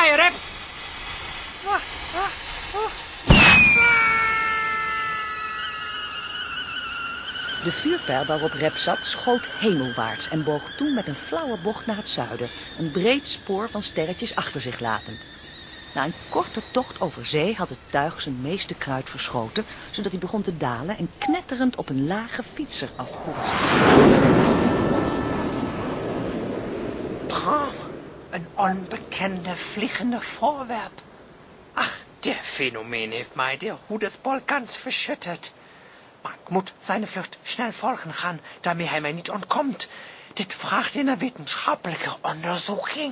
mij, Rep! De vuurpijl waarop Rep zat schoot hemelwaarts en boog toen met een flauwe bocht naar het zuiden, een breed spoor van sterretjes achter zich latend. Na een korte tocht over zee had het tuig zijn meeste kruid verschoten, zodat hij begon te dalen en knetterend op een lage fietser afkoerste. Een onbekende vliegende voorwerp. Ach, der Phänomen heeft mij de Hudesbol ganz verschüttet. Maar ik moet zijn vlucht snel volgen gaan, daarmee hij mij niet ontkomt. Dit vraagt in een wetenschappelijke onderzoeking.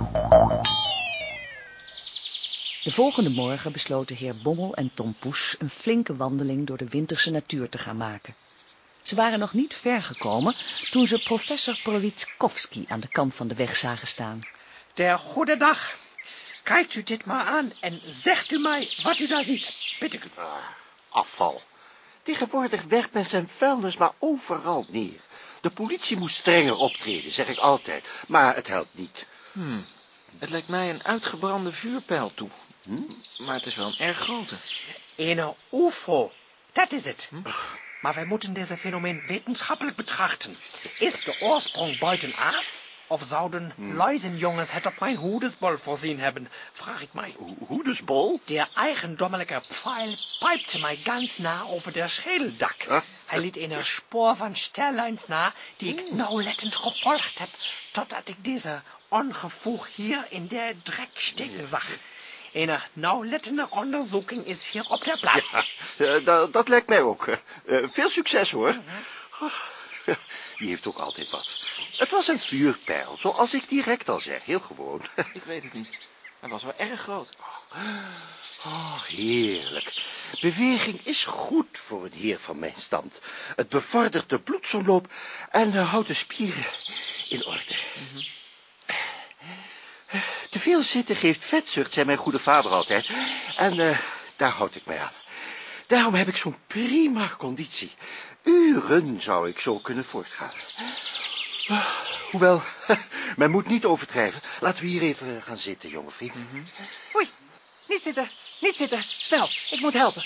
De volgende morgen besloten heer Bommel en Tom Poes een flinke wandeling door de winterse natuur te gaan maken. Ze waren nog niet ver gekomen toen ze professor Polowitskowski aan de kant van de weg zagen staan. Der goede dag. Kijkt u dit maar aan en zegt u mij wat u daar ziet. Bitte. Afval. Tegenwoordig werpt men zijn vuilnis maar overal neer. De politie moet strenger optreden, zeg ik altijd. Maar het helpt niet. Het lijkt mij een uitgebrande vuurpijl toe. Maar het is wel een erg grote. Een UFO. Dat is het. Maar wij moeten deze fenomeen wetenschappelijk betrachten. Is de oorsprong buitenaf? Of zouden luizenjongens het op mijn Hudesbol voorzien hebben? Vraag ik mij. Hudesbol? Der eigendommelijke pfeil pijpte mij ganz na over der schedeldak. Hij liet een spoor van sterlijns na, die ik nauwlettend gevolgd heb, totdat ik deze ongevoeg hier in de drek steken zag. Een nauwlettende onderzoeking is hier op de plaats. Ja, dat lijkt mij ook. Veel succes, hoor. Die heeft ook altijd wat. Het was een vuurpijl, zoals ik direct al zeg. Heel gewoon. Ik weet het niet. Hij was wel erg groot. Oh, heerlijk. Beweging is goed voor een heer van mijn stand. Het bevordert de bloedsomloop en houdt de spieren in orde. Te veel zitten geeft vetzucht, zei mijn goede vader altijd. En daar houd ik mij aan. Daarom heb ik zo'n prima conditie. Uren zou ik zo kunnen voortgaan. Hoewel, men moet niet overdrijven. Laten we hier even gaan zitten, jonge vriend. Oei, niet zitten, niet zitten. Snel, ik moet helpen.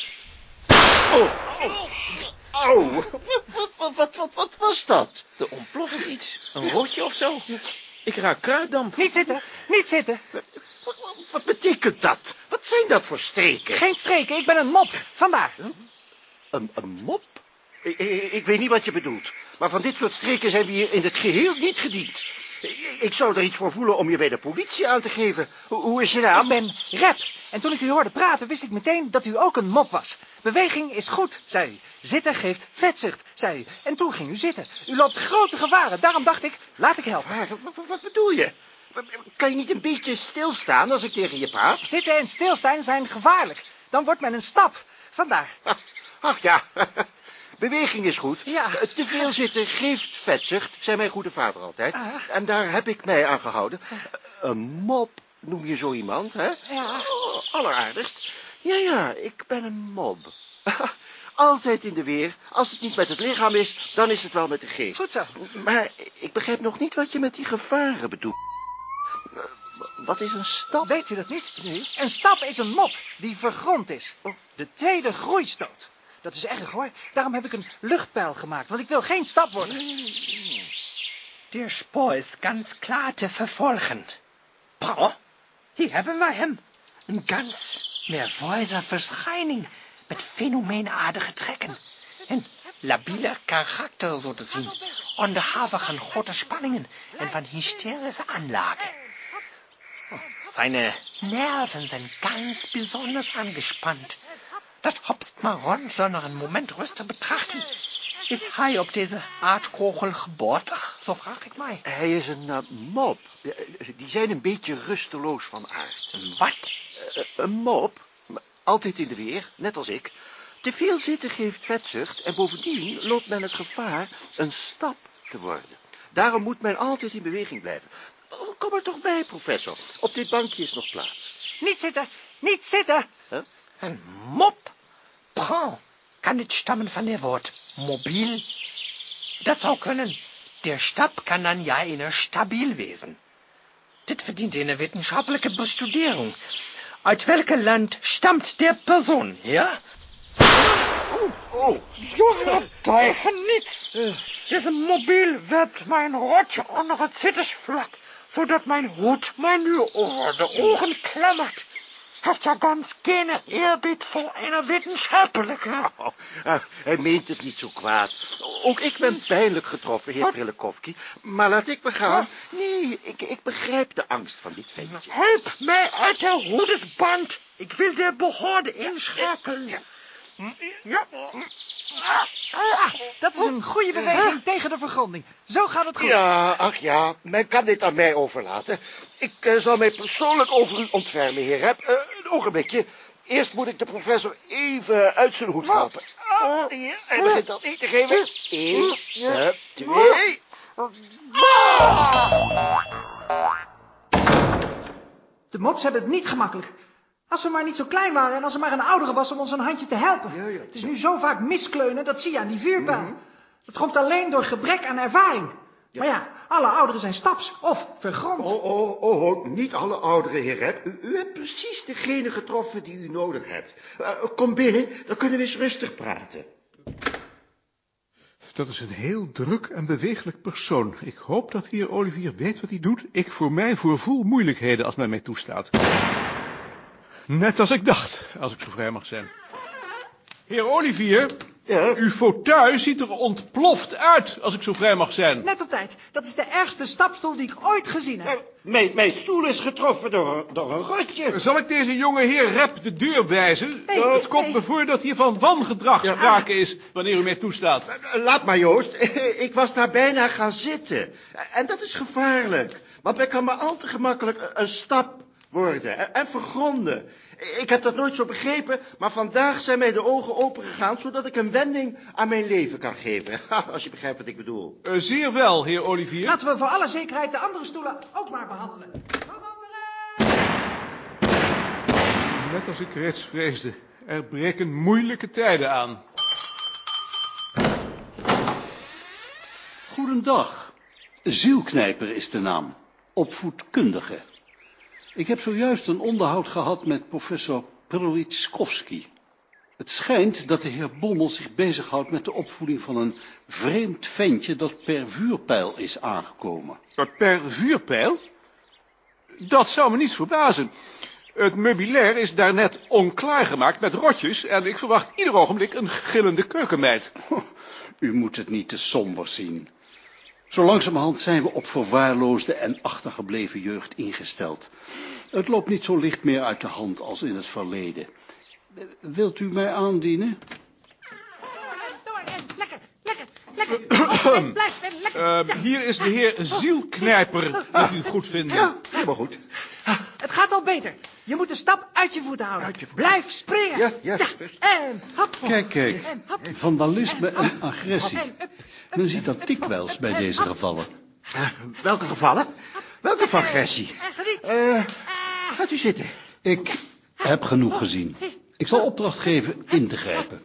Au, wat was dat? Er ontploft iets. Een rotje of zo. Ik ruik kruiddamp. Niet zitten, niet zitten. Wat betekent dat? Wat zijn dat voor streken? Geen streken, ik ben een mop. Vandaar. Een mop? Ik weet niet wat je bedoelt. Maar van dit soort streken zijn we hier in het geheel niet gediend. Ik zou er iets voor voelen om je bij de politie aan te geven. Hoe is je naam? Ik ben Rep. En toen ik u hoorde praten, wist ik meteen dat u ook een mop was. Beweging is goed, zei u. Zitten geeft vetzucht, zei u. En toen ging u zitten. U loopt grote gevaren. Daarom dacht ik, laat ik helpen. Wat bedoel je? Kan je niet een beetje stilstaan als ik tegen je praat? Zitten en stilstaan zijn gevaarlijk. Dan wordt men een stap. Vandaar. Ach ja, beweging is goed. Ja. Te veel zitten geeft vetzucht, zei mijn goede vader altijd. En daar heb ik mij aan gehouden. Een mop noem je zo iemand, hè? Ja. Alleraardigst. Ja, ik ben een mob. Altijd in de weer. Als het niet met het lichaam is, dan is het wel met de geest. Goed zo. Maar ik begrijp nog niet wat je met die gevaren bedoelt. Wat is een stap? Weet u dat niet? Nee. Een stap is een mop die vergrond is. De tweede groeistoot. Dat is erg, hoor. Daarom heb ik een luchtpijl gemaakt, want ik wil geen stap worden. Der Spoor is ganz klar te vervolgen. Bro, hier hebben wij hem. Een ganz nerveuze verschijning met fenomeenaardige trekken. Een labiele karakter, zo te zien. Onderhavig aan grote spanningen en van hysterische aanlagen. Seine Nerven zijn ganz besonders angespannt. Dat hopst maar rond zonder een moment rust te betrachten. Is hij op deze aardkogel geboortig? Zo vraag ik mij. Hij is een mop. Die zijn een beetje rusteloos van aard. Wat? Een mop? Altijd in de weer, net als ik. Te veel zitten geeft vetzucht en bovendien loopt men het gevaar een stap te worden. Daarom moet men altijd in beweging blijven. Kom er toch bij, professor. Op dit bankje is nog plaats. Niet zitten, niet zitten. Huh? Een mop? Bron, kan dit stammen van het woord mobiel? Dat zou kunnen. Der stap kan dan ja in stabiel wezen. Dit verdient een wetenschappelijke bestudering. Uit welk land stamt der persoon, ja? Jongen, tegen niets. Deze mobiel werpt mijn rotje onder het zittersvlak, zodat mijn hoed mij nu over de ogen klemmert. Heeft ja ganz geen eerbied voor een wetenschappelijke. Hij meent het niet zo kwaad. Ook ik ben pijnlijk getroffen, heer Prilikovski. Maar laat ik me gaan. Nee, ik begrijp de angst van dit ventje. Help mij uit de hoedesband. Ik wil de behoorde inschakelen. Ja. Dat is een goede beweging tegen de vergronding. Zo gaat het goed. Ja, ach ja, men kan dit aan mij overlaten. Ik zal mij persoonlijk over u ontfermen, heer Rep. Een ogenblikje. Eerst moet ik de professor even uit zijn hoed helpen. Hier, hij begint al eten te geven. 1, 2... De mops hebben het niet gemakkelijk. Als we maar niet zo klein waren en als er maar een oudere was om ons een handje te helpen. Ja. Het is nu zo vaak miskleunen, dat zie je aan die vuurpijl. Dat komt alleen door gebrek aan ervaring. Ja. Maar ja, alle ouderen zijn staps of vergrond. Oh, niet alle ouderen, heer Rep. U hebt precies degene getroffen die u nodig hebt. Kom binnen, dan kunnen we eens rustig praten. Dat is een heel druk en bewegelijk persoon. Ik hoop dat heer Olivier weet wat hij doet. Ik voor mij voel moeilijkheden als men mij toestaat. Net als ik dacht, als ik zo vrij mag zijn. Heer Olivier, Ja? uw fauteuil ziet er ontploft uit, als ik zo vrij mag zijn. Net op tijd. Dat is de ergste stapstoel die ik ooit gezien heb. Mijn stoel is getroffen door een rotje. Zal ik deze jonge heer Rep de deur wijzen? Nee, Het komt nee. me voor dat hier van wangedrag sprake is, wanneer u mij toestaat. Laat maar, Joost. Ik was daar bijna gaan zitten. En dat is gevaarlijk. Want men kan maar al te gemakkelijk een stap worden en vergronden. Ik heb dat nooit zo begrepen, maar vandaag zijn mij de ogen opengegaan, zodat ik een wending aan mijn leven kan geven. Als je begrijpt wat ik bedoel. Zeer wel, heer Olivier. Laten we voor alle zekerheid de andere stoelen ook maar behandelen. Net als ik reeds vreesde, er breken moeilijke tijden aan. Goedendag. Zielknijper is de naam. Opvoedkundige. Ik heb zojuist een onderhoud gehad met professor Prilikovski. Het schijnt dat de heer Bommel zich bezighoudt met de opvoeding van een vreemd ventje dat per vuurpijl is aangekomen. Per vuurpijl? Dat zou me niets verbazen. Het meubilair is daarnet onklaargemaakt met rotjes en ik verwacht ieder ogenblik een gillende keukenmeid. U moet het niet te somber zien. Zo langzamerhand zijn we op verwaarloosde en achtergebleven jeugd ingesteld. Het loopt niet zo licht meer uit de hand als in het verleden. Wilt u mij aandienen? Hier is de heer Zielknijper, als u het goed vindt. Ja, helemaal goed. Het gaat al beter. Je moet de stap uit je voeten houden. Blijf springen. Ja. En hop. Kijk, En hop. vandalisme en agressie. En up. Men ziet dat dikwijls bij deze gevallen. Welke gevallen? Welke van agressie? Gaat u zitten. Ik heb genoeg gezien. Ik zal opdracht geven in te grijpen.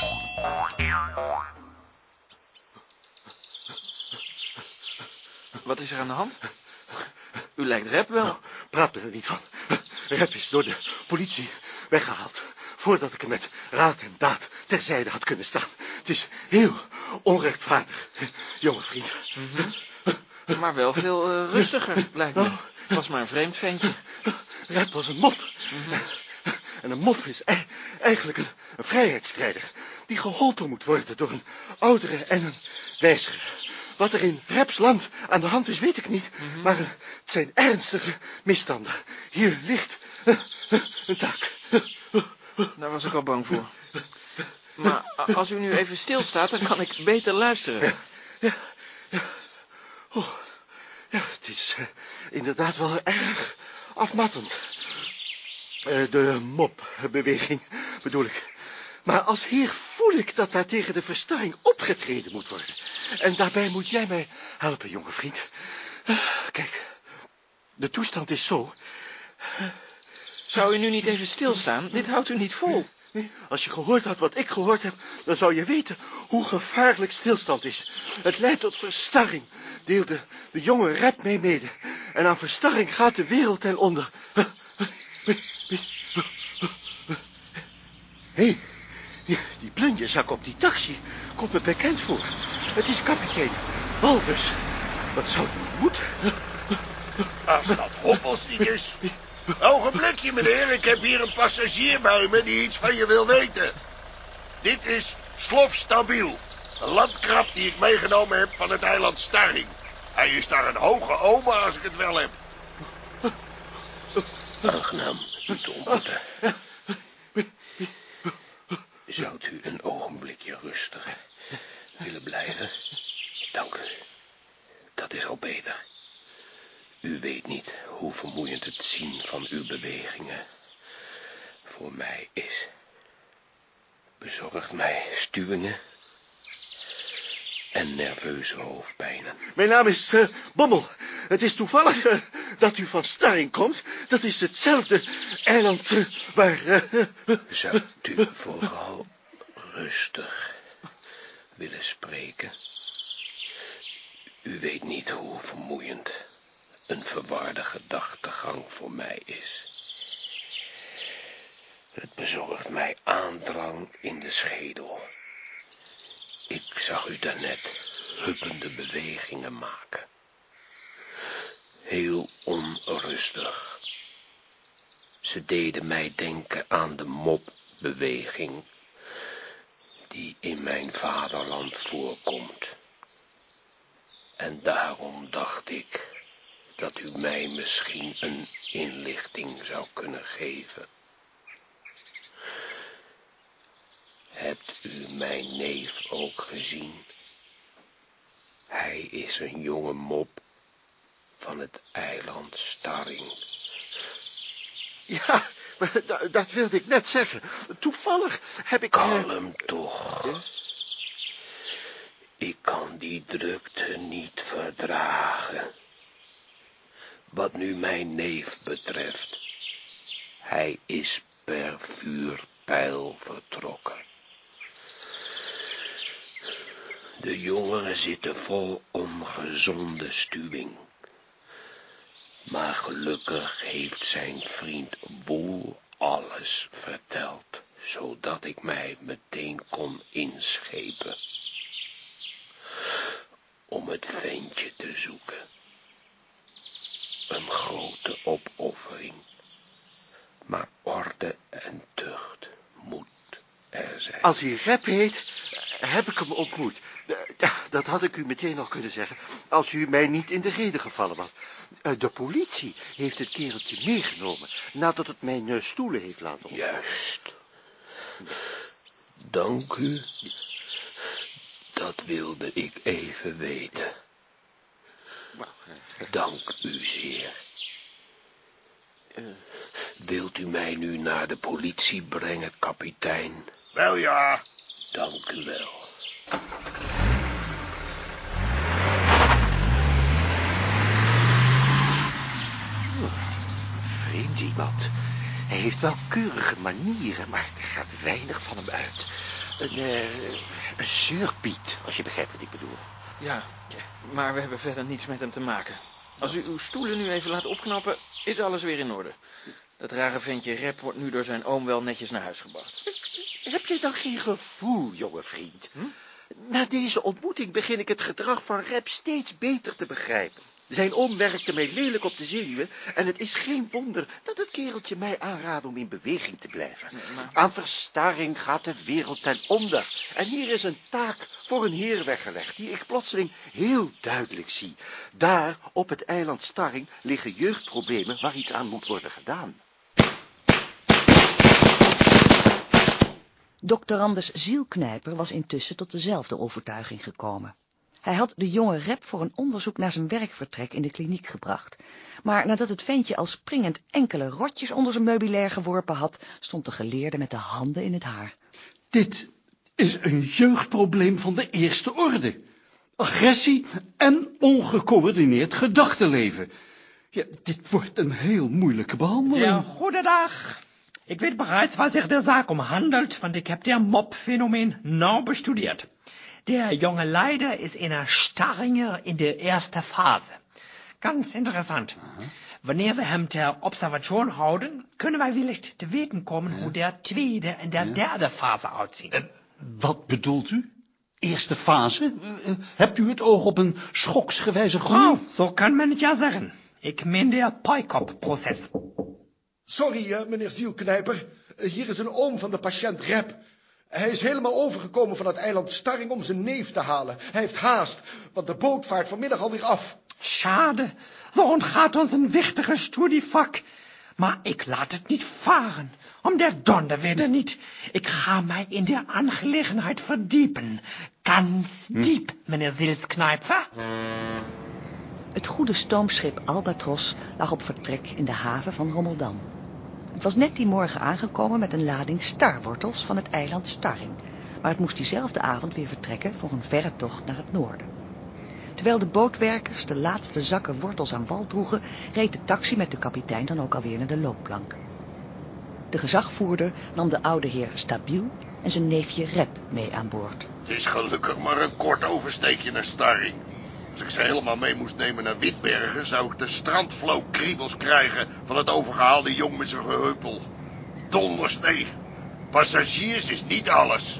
Wat is er aan de hand? U lijkt Rep wel. Praat me er niet van. Rep is door de politie weggehaald. Voordat ik hem met raad en daad terzijde had kunnen staan. Het is heel onrechtvaardig, jonge vriend. Maar wel veel rustiger, blijkt me. Het was maar een vreemd ventje. Rep was een mop. En een mop is eigenlijk een vrijheidsstrijder. Die geholpen moet worden door een oudere en een wijzere. Wat er in Reps land aan de hand is, weet ik niet. Maar het zijn ernstige misstanden. Hier ligt een taak. Daar was ik al bang voor. Maar als u nu even stilstaat, dan kan ik beter luisteren. Ja. Oh, ja, het is inderdaad wel erg afmattend. De mopbeweging, bedoel ik. Maar als heer voel ik dat daar tegen de verstarring opgetreden moet worden. En daarbij moet jij mij helpen, jonge vriend. Kijk, de toestand is zo. Zou u nu niet even stilstaan? Dit houdt u niet vol. Nee, als je gehoord had wat ik gehoord heb, dan zou je weten hoe gevaarlijk stilstand is. Het leidt tot verstarring, deelde de jonge Rep mee mede. En aan verstarring gaat de wereld ten onder. Hé, die plunjezak op die taxi komt me bekend voor. Het is kapitein Walbus. Wat zou het moeten? Als dat Hoppels niet is. Ogenblikje, meneer. Ik heb hier een passagier bij me die iets van je wil weten. Dit is Slof Stabiel. Een landkrab die ik meegenomen heb van het eiland Starring. Hij is daar een hoge oma als ik het wel heb. Aangenaam u te ontmoeten. Zou u een ogenblikje rustig willen blijven? Dank u. Dat is al beter. U weet niet hoe vermoeiend het zien van uw bewegingen voor mij is. Bezorgt mij stuwingen en nerveuze hoofdpijnen. Mijn naam is Bommel. Het is toevallig dat u van Starring komt. Dat is hetzelfde eiland waar... Zou u vooral rustig willen spreken? U weet niet hoe vermoeiend een verwarde gedachtegang voor mij is. Het bezorgt mij aandrang in de schedel. Ik zag u daarnet huppende bewegingen maken. Heel onrustig. Ze deden mij denken aan de mopbeweging die in mijn vaderland voorkomt. En daarom dacht ik dat u mij misschien een inlichting zou kunnen geven. Hebt u mijn neef ook gezien? Hij is een jonge mop van het eiland Starring. Ja, maar dat wilde ik net zeggen. Toevallig heb ik... Kalm toch. Ik kan die drukte niet verdragen. Wat nu mijn neef betreft, hij is per vuurpijl vertrokken. De jongeren zitten vol ongezonde stuwing. Maar gelukkig heeft zijn vriend Boel alles verteld, zodat ik mij meteen kon inschepen om het ventje te zoeken. Een grote opoffering, maar orde en tucht moet er zijn. Als hij Rep heet, heb ik hem ontmoet. Dat had ik u meteen al kunnen zeggen, als u mij niet in de rede gevallen was. De politie heeft het kereltje meegenomen, nadat het mijn stoelen heeft laten op. Juist. Dank u. Dat wilde ik even weten. Dank u zeer. Wilt u mij nu naar de politie brengen, kapitein? Wel ja. Dank u wel. Vreemd iemand. Hij heeft wel keurige manieren, maar er gaat weinig van hem uit. Een zeurpiet, als je begrijpt wat ik bedoel. Ja, maar we hebben verder niets met hem te maken. Als u uw stoelen nu even laat opknappen, is alles weer in orde. Dat rare ventje Rep wordt nu door zijn oom wel netjes naar huis gebracht. Heb je dan geen gevoel, jonge vriend? Na deze ontmoeting begin ik het gedrag van Rep steeds beter te begrijpen. Zijn oom werkte mij lelijk op de zenuwen en het is geen wonder dat het kereltje mij aanraadt om in beweging te blijven. Aan verstarring gaat de wereld ten onder. En hier is een taak voor een heer weggelegd die ik plotseling heel duidelijk zie. Daar, op het eiland Starring, liggen jeugdproblemen waar iets aan moet worden gedaan. Dr. Anders Zielknijper was intussen tot dezelfde overtuiging gekomen. Hij had de jonge Rep voor een onderzoek naar zijn werkvertrek in de kliniek gebracht. Maar nadat het ventje al springend enkele rotjes onder zijn meubilair geworpen had, stond de geleerde met de handen in het haar. Dit is een jeugdprobleem van de eerste orde. Agressie en ongecoördineerd gedachtenleven. Ja, dit wordt een heel moeilijke behandeling. Ja, goedendag. Ik weet bereits, waar zich de zaak om handelt, want ik heb der Mob-Phänomen nauw bestudiert. Der junge Leider ist in der Starringer in der ersten Phase. ganz interessant. Wanneer we hem ter observation houden, kunnen wij wellicht te weten komen hoe der tweede en der derde fase uitzien. Wat bedoelt u? Eerste fase? Hebt u het oog op een schoksgewijze groei? Zo kan men het ja zeggen. Ik meen der Peikop-proces. Sorry, meneer Zielknijper. Hier is een oom van de patiënt Rep. Hij is helemaal overgekomen van het eiland Starring om zijn neef te halen. Hij heeft haast, want de boot vaart vanmiddag alweer af. Schade, zo ontgaat ons een wichtige studievak. Maar ik laat het niet varen, om der donderweer niet. Ik ga mij in de aangelegenheid verdiepen. Ganz diep, meneer Zielknijper. Het goede stoomschip Albatros lag op vertrek in de haven van Rommeldam. Het was net die morgen aangekomen met een lading starwortels van het eiland Starring, maar het moest diezelfde avond weer vertrekken voor een verre tocht naar het noorden. Terwijl de bootwerkers de laatste zakken wortels aan wal droegen, reed de taxi met de kapitein dan ook alweer naar de loopplank. De gezagvoerder nam de oude heer Stabiel en zijn neefje Rep mee aan boord. Het is gelukkig maar een kort oversteekje naar Starring. Als ik ze helemaal mee moest nemen naar Witbergen, zou ik de strandvloot kriebels krijgen van het overgehaalde jong met zijn gehuppel. Donders nee. Passagiers is niet alles.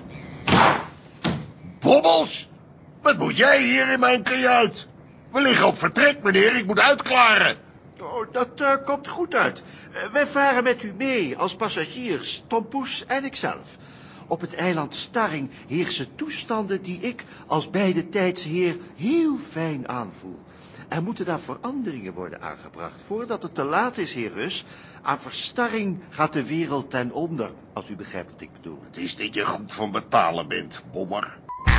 Bobbels! Wat moet jij hier in mijn kajuit? We liggen op vertrek, meneer. Ik moet uitklaren. Oh, dat komt goed uit. Wij varen met u mee als passagiers, Tom Poes en ikzelf. Op het eiland Starring heersen toestanden die ik als beide tijdsheer heel fijn aanvoel. Er moeten daar veranderingen worden aangebracht voordat het te laat is, heer Rus. Aan verstarring gaat de wereld ten onder, als u begrijpt wat ik bedoel. Het is dat je goed van betalen bent, bommer.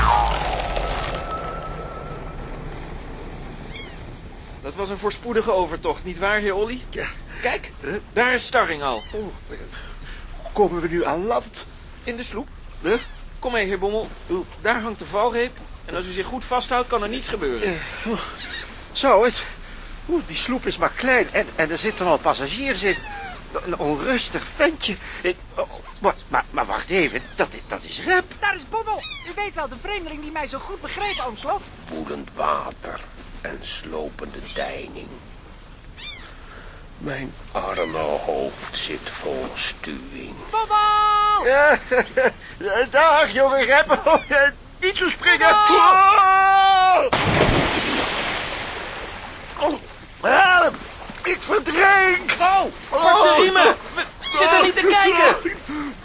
Dat was een voorspoedige overtocht, nietwaar, heer Olly? Ja. Kijk, daar is Starring al. Oh, komen we nu aan land? In de sloep. Kom mee, heer Bommel. Daar hangt de valreep. En als u zich goed vasthoudt, kan er niets gebeuren. Zo, die sloep is maar klein en er zitten al passagiers in. Een onrustig ventje. Maar wacht even, dat is Rep. Daar is Bommel. U weet wel, de vreemdeling die mij zo goed begreep, oom Slof. Woedend water en slopende deining. Mijn arme hoofd zit vol stuwing. Bommel! Ja, dag, jonge Rep. Niet zo springen. Help! Ik verdrink! Pak de riemen! Zit er niet te kijken!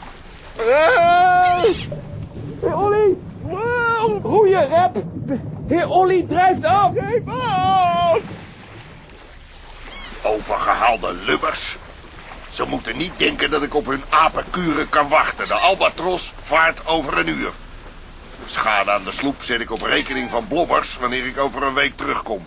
Heer Olly! Roeien, Rep! Heer Olly drijft af! Geef af! Overgehaalde lubbers. Ze moeten niet denken dat ik op hun apenkuren kan wachten. De Albatros vaart over een uur. Schade aan de sloep zet ik op rekening van Blobbers wanneer ik over een week terugkom.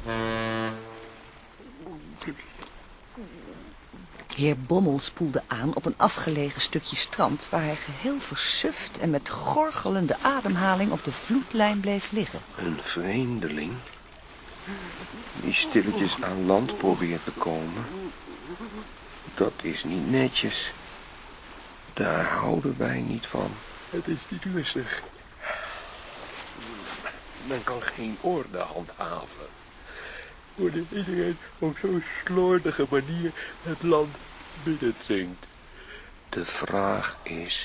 Heer Bommel spoelde aan op een afgelegen stukje strand, waar hij geheel versuft en met gorgelende ademhaling op de vloedlijn bleef liggen. Een vreemdeling die stilletjes aan land probeert te komen. Dat is niet netjes. Daar houden wij niet van. Het is niet rustig. Men kan geen orde handhaven. Wanneer iedereen op zo'n slordige manier het land binnendringt. De vraag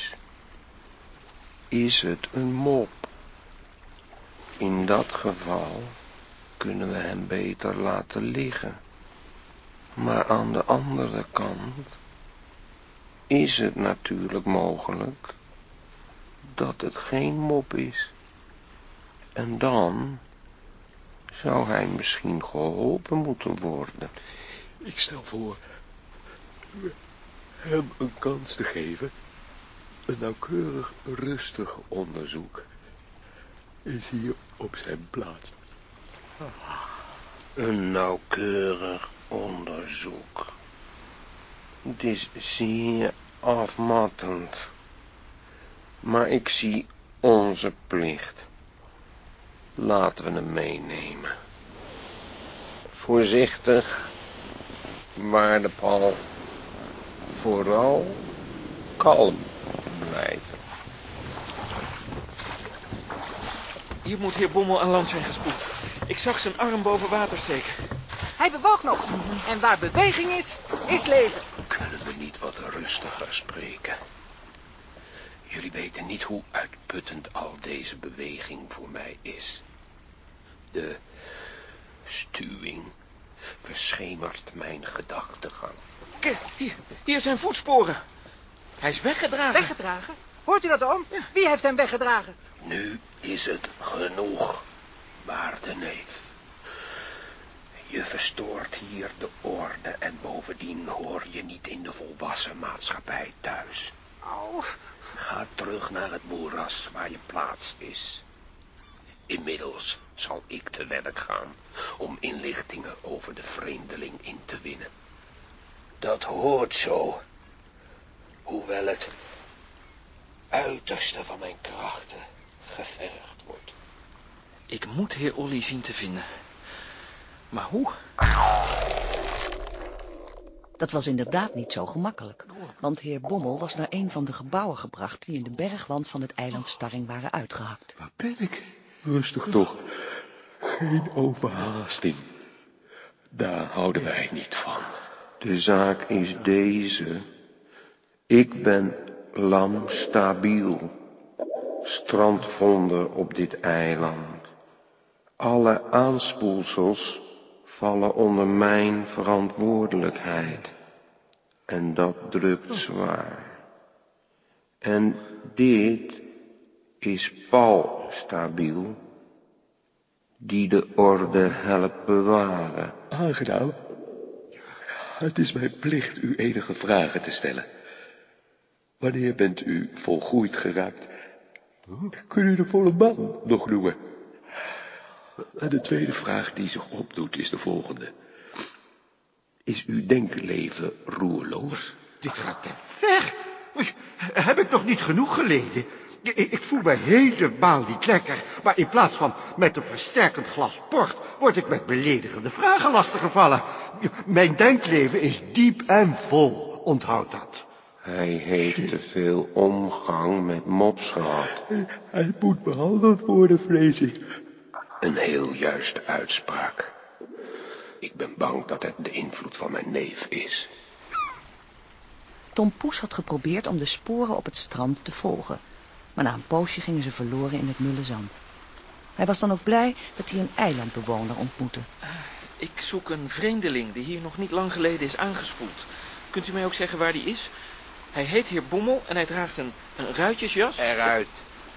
is het een mop? In dat geval kunnen we hem beter laten liggen. Maar aan de andere kant is het natuurlijk mogelijk dat het geen mop is. En dan zou hij misschien geholpen moeten worden. Ik stel voor hem een kans te geven. Een nauwkeurig, rustig onderzoek is hier op zijn plaats. Een nauwkeurig onderzoek. Het is zeer afmattend. Maar ik zie onze plicht. Laten we hem meenemen. Voorzichtig, waarde Paul. Vooral kalm blijven. Hier moet heer Bommel aan land zijn gespoeld. Ik zag zijn arm boven water steken. hij bewoog nog. En waar beweging is, is leven. Kunnen we niet wat rustiger spreken? Jullie weten niet hoe uitputtend al deze beweging voor mij is. De stuwing verschemert mijn gedachtegang. Kijk, hier zijn voetsporen. Hij is weggedragen. Weggedragen? Hoort u dat, oom? Ja. Wie heeft hem weggedragen? Nu is het genoeg, waarde neef. Je verstoort hier de orde en bovendien hoor je niet in de volwassen maatschappij thuis. Oh. Ga terug naar het moeras waar je plaats is. Inmiddels zal ik te werk gaan om inlichtingen over de vreemdeling in te winnen. Dat hoort zo, hoewel het uiterste van mijn krachten gevergd wordt. Ik moet heer Olly zien te vinden. Maar hoe? Dat was inderdaad niet zo gemakkelijk, want heer Bommel was naar een van de gebouwen gebracht die in de bergwand van het eiland Starring waren uitgehakt. Waar ben ik? Rustig toch. Geen overhaasting. Daar houden wij niet van. De zaak is deze. Ik ben lam stabiel, strandvonder op dit eiland. Alle aanspoelsels vallen onder mijn verantwoordelijkheid. En dat drukt zwaar. En dit is Paul stabiel, die de orde helpt bewaren. Aangenaam. Het is mijn plicht u enige vragen te stellen. Wanneer bent u volgroeid geraakt? Kun u de volle man nog noemen? En de tweede vraag die zich opdoet is de volgende. Is uw denkleven roerloos? Dit gaat te ver. Heb ik nog niet genoeg geleden? Ik voel mij helemaal niet lekker. Maar in plaats van met een versterkend glas port, word ik met beledigende vragen lastiggevallen. Mijn denkleven is diep en vol, onthoud dat. Hij heeft te veel omgang met mops gehad. Hij moet behandeld worden, vrees ik. Een heel juiste uitspraak. Ik ben bang dat het de invloed van mijn neef is. Tom Poes had geprobeerd om de sporen op het strand te volgen, maar na een poosje gingen ze verloren in het mulle zand. Hij was dan ook blij dat hij een eilandbewoner ontmoette. Ik zoek een vreemdeling die hier nog niet lang geleden is aangespoeld. Kunt u mij ook zeggen waar die is? Hij heet heer Bommel en hij draagt een ruitjesjas. Eruit.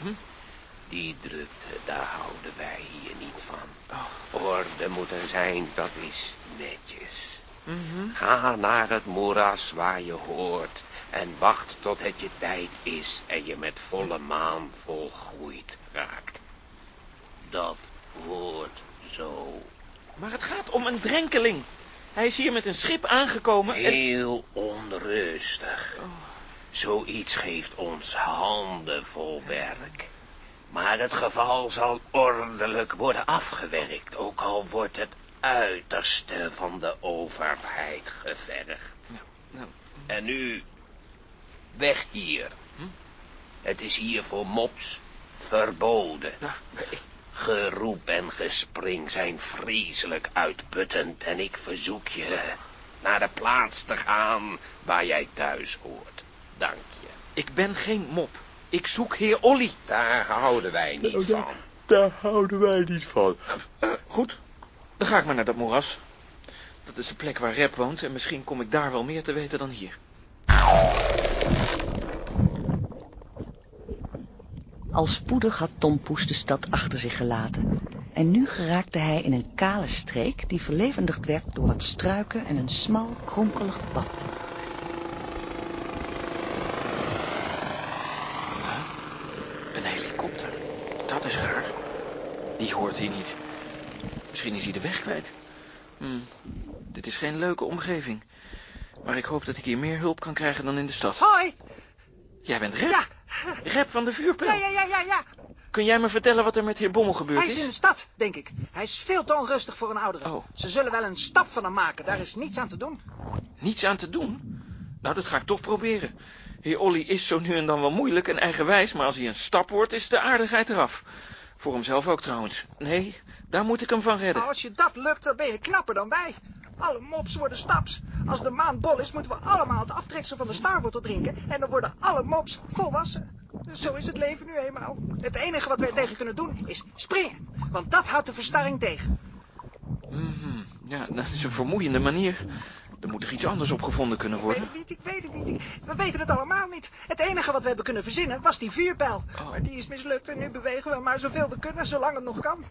Die drukte, daar houden wij hier niet van. Orde moet er zijn, dat is netjes. Ga naar het moeras waar je hoort en wacht tot het je tijd is en je met volle maan volgroeid raakt. Dat wordt zo. Maar het gaat om een drenkeling. Hij is hier met een schip aangekomen en... Heel onrustig. Zoiets geeft ons handen vol werk. Maar het geval zal ordelijk worden afgewerkt, ook al wordt het uiterste van de overheid gevergd. En nu, weg hier. Het is hier voor mops verboden. Geroep en gespring zijn vreselijk uitputtend en ik verzoek je naar de plaats te gaan waar jij thuis hoort. Dank je. Ik ben geen mop. Ik zoek heer Olly. Daar houden wij niet van. Daar houden wij niet van. Goed, dan ga ik maar naar dat moeras. Dat is de plek waar Rep woont en misschien kom ik daar wel meer te weten dan hier. Al spoedig had Tom Poes de stad achter zich gelaten. En nu geraakte hij in een kale streek die verlevendigd werd door wat struiken en een smal, kronkelig pad. Een helikopter. Dat is raar. Die hoort hier niet. Misschien is hij de weg kwijt. Dit is geen leuke omgeving. Maar ik hoop dat ik hier meer hulp kan krijgen dan in de stad. Hoi! Jij bent Rep? Ja. Rep van de vuurpijl? Ja. Kun jij me vertellen wat er met heer Bommel gebeurd Hij is in de stad, denk ik. Hij is veel te onrustig voor een oudere. Oh. Ze zullen wel een stap van hem maken. Daar is niets aan te doen. Niets aan te doen? Nou, dat ga ik toch proberen. Heer Olly is zo nu en dan wel moeilijk en eigenwijs, maar als hij een stap wordt, is de aardigheid eraf. Voor hemzelf ook trouwens. Nee, daar moet ik hem van redden. Als je dat lukt, dan ben je knapper dan wij. Alle mops worden staps. Als de maan bol is, moeten we allemaal het aftreksel van de staarwortel drinken. En dan worden alle mops volwassen. Zo is het leven nu eenmaal. Het enige wat wij tegen kunnen doen is springen. Want dat houdt de verstarring tegen. Ja, dat is een vermoeiende manier. Er moet toch iets anders op gevonden kunnen worden? Ik weet het niet. We weten het allemaal niet. Het enige wat we hebben kunnen verzinnen was die vuurpijl. Maar die is mislukt en nu bewegen we maar zoveel we kunnen, zolang het nog kan.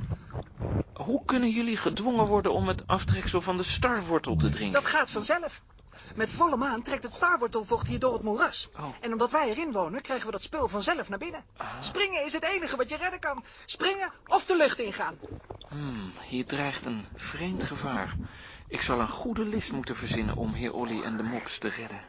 Hoe kunnen jullie gedwongen worden om het aftreksel van de starwortel te drinken? Dat gaat vanzelf. Met volle maan trekt het staarwortelvocht hier door het moeras. En omdat wij erin wonen, krijgen we dat spul vanzelf naar binnen. Springen is het enige wat je redden kan. Springen of de lucht ingaan. Hier dreigt een vreemd gevaar. Ik zal een goede list moeten verzinnen om heer Olly en de mops te redden.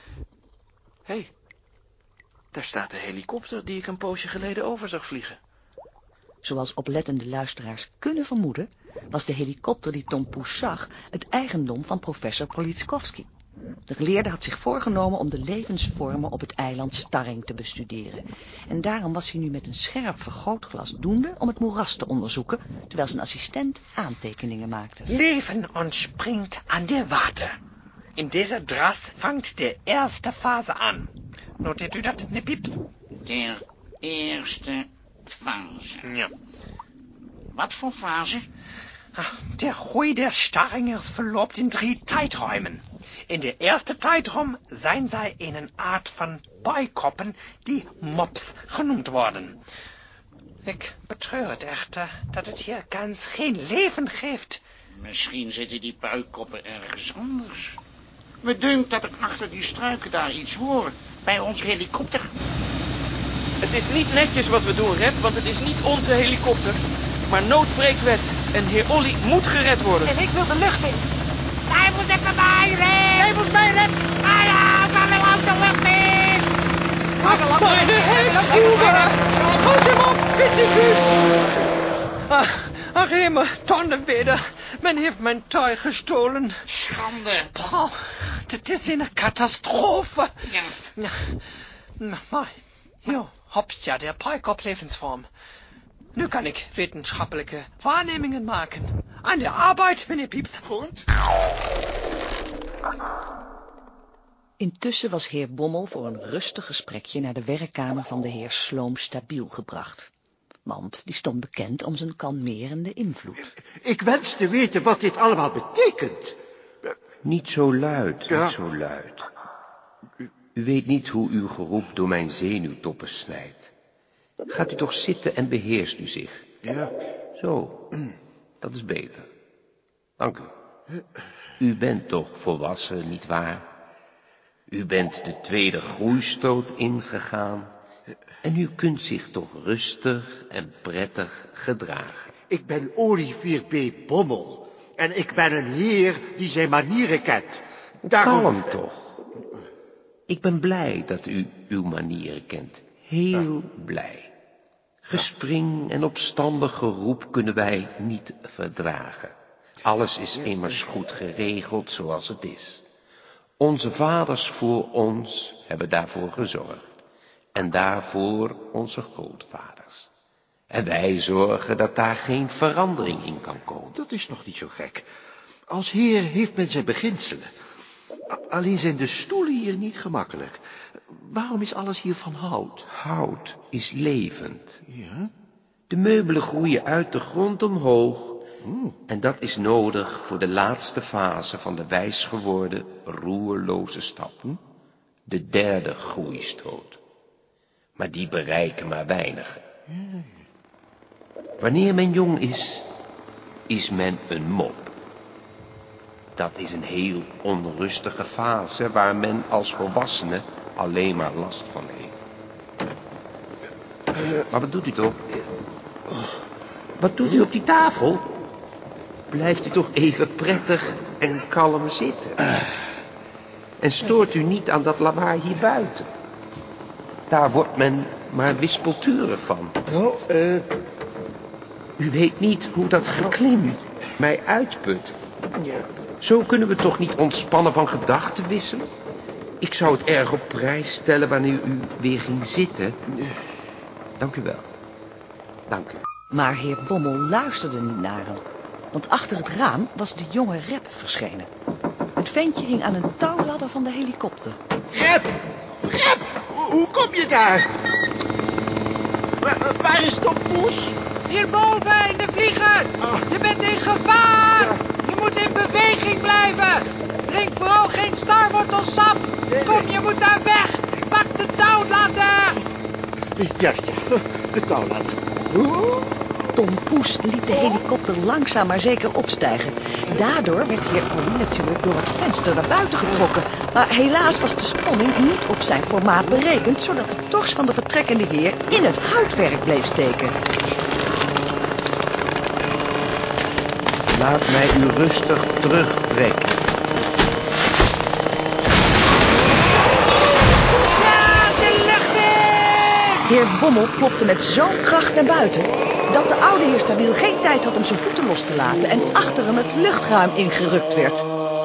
Hé, daar staat de helikopter die ik een poosje geleden over zag vliegen. Zoals oplettende luisteraars kunnen vermoeden, was de helikopter die Tom Poes zag het eigendom van professor Politkovski. De geleerde had zich voorgenomen om de levensvormen op het eiland Starring te bestuderen. En daarom was hij nu met een scherp vergrootglas doende om het moeras te onderzoeken, terwijl zijn assistent aantekeningen maakte. Leven ontspringt aan der Warte. In dieser Dras vangt de eerste fase aan. Noteert u dat, meneer Piept? De eerste fase. Ja. Wat voor fase? Der Groei der Starringers verloopt in 3 tijdruimen. In de eerste tijdruim zijn zij in een aard van paaikoppen die mops genoemd worden. Ik betreur het echter dat het hier ganz geen leven geeft. Misschien zitten die puikkoppen ergens anders. Me dunkt dat ik achter die struiken daar iets hoor. Bij onze helikopter. Het is niet netjes wat we doen, Rep, want het is niet onze helikopter. Maar nood breekt wet. En heer Olly moet gered worden. En ik wil de lucht in. Hij moet even bij, Rep! Hij moet bij, Rep! Ah ja, kan er ook de lucht in! Meine Heckhuber! Houd hem op, bitte Ach, immer, Tonnenweder. Men heeft mijn toy gestolen. Schande. Het is een catastrofe. Ja. Maar, hier, hops ja, der Paaikop-Levensvorm. Nu kan ik wetenschappelijke waarnemingen maken. Aan de arbeid, meneer Pieps. Goed. Intussen was heer Bommel voor een rustig gesprekje naar de werkkamer van de heer Sloom Stabiel gebracht. Want die stond bekend om zijn kalmerende invloed. Ik wens te weten wat dit allemaal betekent. Niet zo luid, Ja. niet zo luid. U weet niet hoe uw geroep door mijn zenuwtoppen snijdt. Gaat u toch zitten en beheerst u zich. Ja. Zo, dat is beter. Dank u. U bent toch volwassen, nietwaar? U bent de tweede groeistoot ingegaan. En u kunt zich toch rustig en prettig gedragen. Ik ben Olivier B. Bommel. En ik ben een heer die zijn manieren kent. Kalm toch. Ik ben blij dat u uw manieren kent. Heel blij. Gespring en opstandig geroep kunnen wij niet verdragen. Alles is immers goed geregeld zoals het is. Onze vaders voor ons hebben daarvoor gezorgd. En daarvoor onze grootvaders. En wij zorgen dat daar geen verandering in kan komen. Dat is nog niet zo gek. Als heer heeft men zijn beginselen. Alleen zijn de stoelen hier niet gemakkelijk. Waarom is alles hier van hout? Hout is levend. Ja? De meubelen groeien uit de grond omhoog. En dat is nodig voor de laatste fase van de wijs geworden roerloze stap. De derde groeistoot. Maar die bereiken maar weinigen. Wanneer men jong is, is men een mop. Dat is een heel onrustige fase waar men als volwassene alleen maar last van heeft. Maar wat doet u toch? Wat doet u op die tafel? Blijft u toch even prettig en kalm zitten. En stoort u niet aan dat lawaai hier buiten. Daar wordt men maar wispelturig van. U weet niet hoe dat geklim mij uitput. Zo kunnen we toch niet ontspannen van gedachten wisselen? Ik zou het erg op prijs stellen wanneer u weer ging zitten. Dank u wel. dank u. Maar heer Bommel luisterde niet naar hem. Want achter het raam was de jonge Rep verschenen. Het ventje hing aan een touwladder van de helikopter. Rep! Rep! Hoe kom je daar? Waar is Tom Poes? Hierboven in de vlieger. Je bent in gevaar. Je moet in beweging blijven. Drink vooral geen starwortelsap. Kom, je moet daar weg. Pak de touwladder. Ja, de touwladder. Tom Poes liet de helikopter langzaam maar zeker opstijgen. Daardoor werd heer Olly natuurlijk door het venster naar buiten getrokken. Maar helaas was de spanning niet op zijn formaat berekend, zodat de tors van de vertrekkende heer in het houtwerk bleef steken. Laat mij u rustig terugtrekken. Ja, de lucht in! Heer Bommel plopte met zo'n kracht naar buiten dat de oude heer Stabiel geen tijd had om zijn voeten los te laten en achter hem het luchtruim ingerukt werd.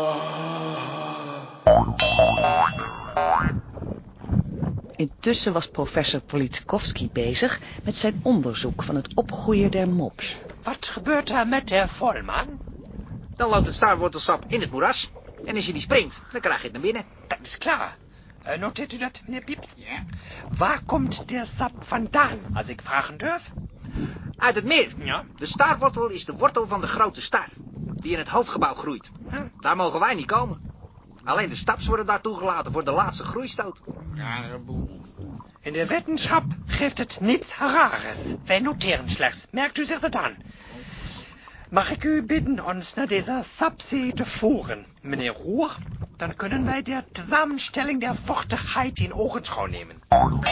Intussen was professor Politkovski bezig met zijn onderzoek van het opgroeien der mops. Wat gebeurt er met de volman? Dan loopt het staarwortelsap in het moeras. En als je die springt, dan krijg je het naar binnen. Dat is klaar. Noteert u dat, meneer Pieps? Ja. Waar komt de sap vandaan, als ik vragen durf? Uit het meer. Ja. De staarwortel is de wortel van de grote staar. Die in het hoofdgebouw groeit. Daar mogen wij niet komen. Alleen de staps worden daar toegelaten voor de laatste groeistoot. Rare boel. In de wetenschap geeft het niets rares. Wij noteren slechts. Merkt u zich dat aan? Mag ik u bidden ons naar deze sapzee te voeren, meneer Roer? Dan kunnen wij de samenstelling der vochtigheid in ogenschouw nemen. Kom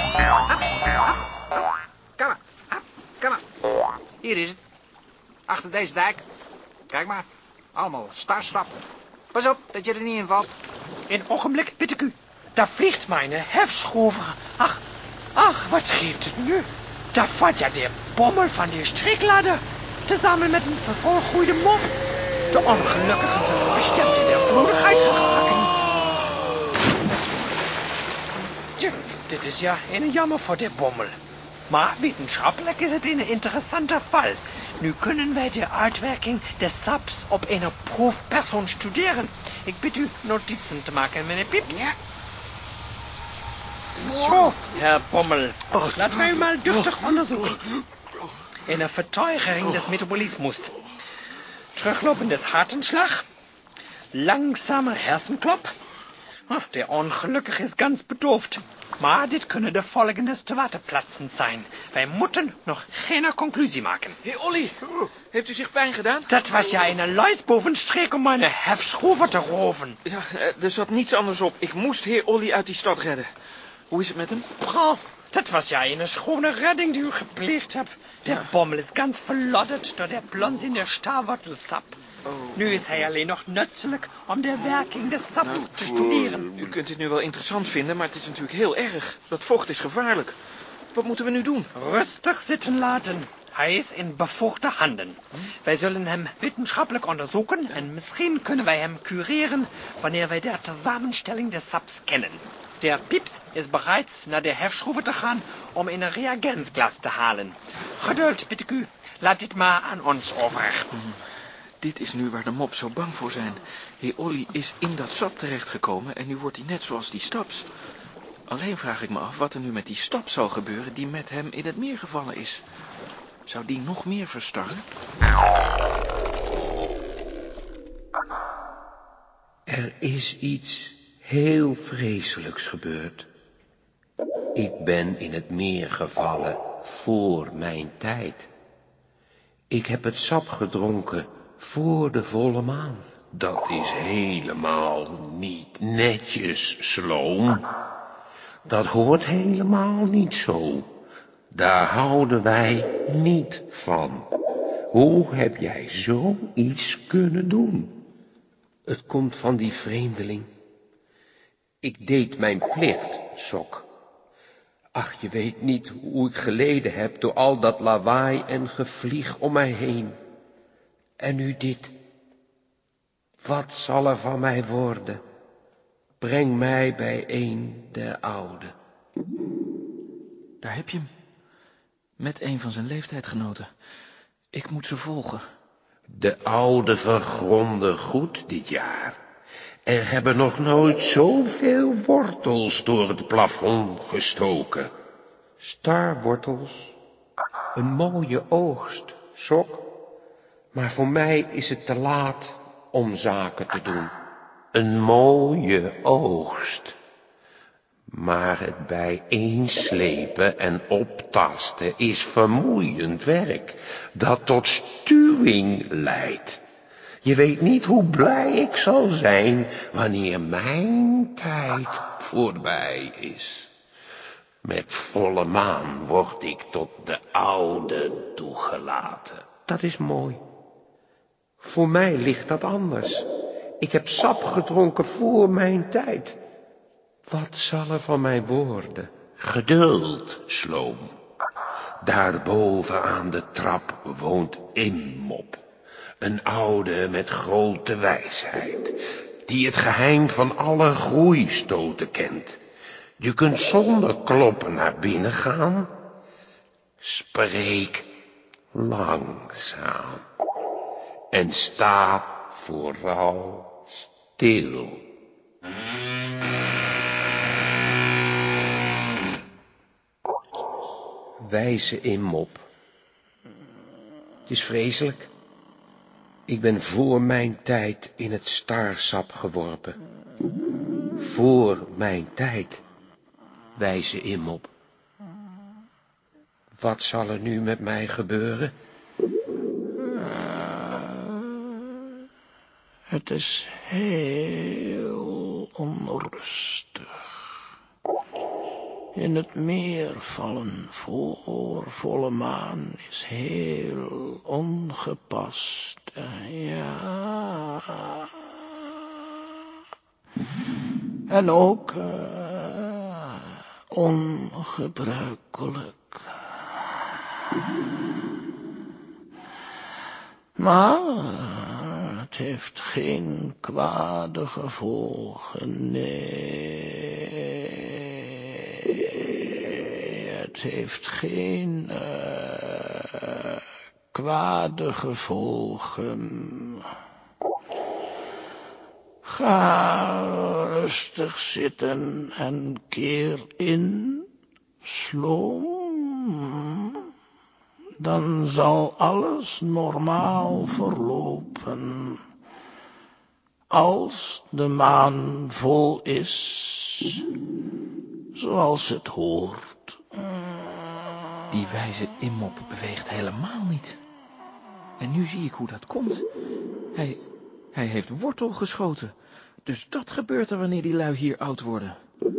maar. Hier is het. Achter deze dijk. Kijk maar. Allemaal starsap. Pas op dat je er niet in valt. Een ogenblik, bid ik u. Daar vliegt mijn hefschroever. Ach, wat geeft het nu? Daar valt ja de bommel van de strikladder. Tezamen met een vervolgroeide mop. De ongelukkigen zullen bestemd in der bloedigheid geraken. Tja, dit is ja een jammer voor de bommel. Maar wetenschappelijk is het een interessante val. Nu kunnen wij de uitwerking des saps op een proefpersoon studeren. Ik bid u notities te maken, meneer Piep. Ja. Zo, Herr Bommel. Laten wij u maar duchtig onderzoeken. Een verteuring des metabolismus. Teruglopende hartenslag. Langzame hersenklop. De ongelukkige is ganz bedooft. Maar dit kunnen de volgende zwaarteplaatsen zijn. Wij moeten nog geen conclusie maken. Heer Olly, heeft u zich pijn gedaan? Dat was ja een luisbovenstreek om mijn hefschroever te roven. Ja, er zat niets anders op. Ik moest heer Olly uit die stad redden. Hoe is het met hem? Oh, dat was ja een schone redding die u gepleegd hebt. De bommel is ganz verlodderd door de plons in de staarwortelsap. Oh. Nu is hij alleen nog nutselijk om de werking des saps te studeren. U kunt dit nu wel interessant vinden, maar het is natuurlijk heel erg. Dat vocht is gevaarlijk. Wat moeten we nu doen? Rustig zitten laten. Hij is in bevoegde handen. Wij zullen hem wetenschappelijk onderzoeken en misschien kunnen wij hem cureren wanneer wij de samenstelling des saps kennen. Der Pieps is bereid naar de hefschroeven te gaan om een reagenzglas te halen. Geduld, bid ik u. Laat dit maar aan ons over. Dit is nu waar de mops zo bang voor zijn. Heer Olly is in dat sap terechtgekomen en nu wordt hij net zoals die staps. Alleen vraag ik me af wat er nu met die stap zal gebeuren die met hem in het meer gevallen is. Zou die nog meer verstarren? Er is iets heel vreselijks gebeurd. Ik ben in het meer gevallen voor mijn tijd. Ik heb het sap gedronken voor de volle maan. Dat is helemaal niet netjes, Sloom. Dat hoort helemaal niet zo. Daar houden wij niet van. Hoe heb jij zoiets kunnen doen? Het komt van die vreemdeling. Ik deed mijn plicht, Sok. Ach, je weet niet hoe ik geleden heb door al dat lawaai en gevlieg om mij heen. En nu dit. Wat zal er van mij worden? Breng mij bij een der ouden. Daar heb je hem. Met een van zijn leeftijdgenoten. Ik moet ze volgen. De oude vergronden goed dit jaar. Er hebben nog nooit zoveel wortels door het plafond gestoken. Starwortels. Een mooie oogst, Sok. Maar voor mij is het te laat om zaken te doen. Een mooie oogst. Maar het bijeenslepen en optasten is vermoeiend werk, dat tot stuwing leidt. Je weet niet hoe blij ik zal zijn, wanneer mijn tijd voorbij is. Met volle maan word ik tot de oude toegelaten. Dat is mooi. Voor mij ligt dat anders. Ik heb sap gedronken voor mijn tijd. Wat zal er van mij worden? Geduld, Sloom. Daarboven aan de trap woont Immop. Een oude met grote wijsheid, die het geheim van alle groeistoten kent. Je kunt zonder kloppen naar binnen gaan. Spreek langzaam. En sta vooral stil. Wijze Immop. Het is vreselijk. Ik ben voor mijn tijd in het starsap geworpen. Voor mijn tijd, wijze Immop. Wat zal er nu met mij gebeuren? Het is heel onrustig. In het meer vallen voor volle maan is heel ongepast. Ja. En ook ongebruikelijk. Maar het heeft geen kwade gevolgen, nee. Het heeft geen kwade gevolgen. Ga rustig zitten en keer in, Sloom. Dan zal alles normaal verlopen. Als de maan vol is, zoals het hoort. Die wijze Immop beweegt helemaal niet. En nu zie ik hoe dat komt. Hij heeft wortel geschoten. Dus dat gebeurt er wanneer die lui hier oud worden.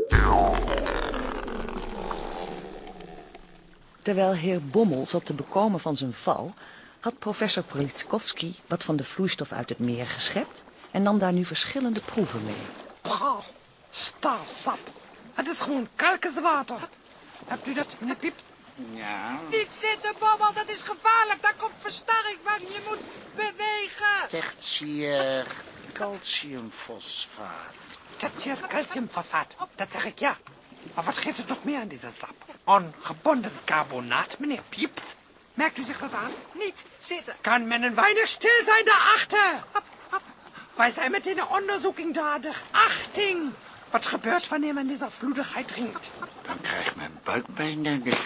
Terwijl heer Bommel zat te bekomen van zijn val, had professor Prelitskowski wat van de vloeistof uit het meer geschept en nam daar nu verschillende proeven mee. Brouw, starsap. Het is gewoon kalkenswater. Hebt u dat, meneer Piep? Ja. Niet zitten, Bommel, dat is gevaarlijk. Daar komt verstarring van. Je moet bewegen. Tertiair calciumfosfaat. Tertiair calciumfosfaat, dat zeg ik ja. Maar wat geeft het nog meer aan deze sap? Ongebonden carbonaat, meneer Piep. Merkt u zich dat aan? Niet zitten. Kan men een weinig stil zijn daarachter? Wij zijn met een onderzoeking dadig. Achting! Wat gebeurt wanneer men deze vloedigheid drinkt? Dan krijgt men buikpijn, denk ik.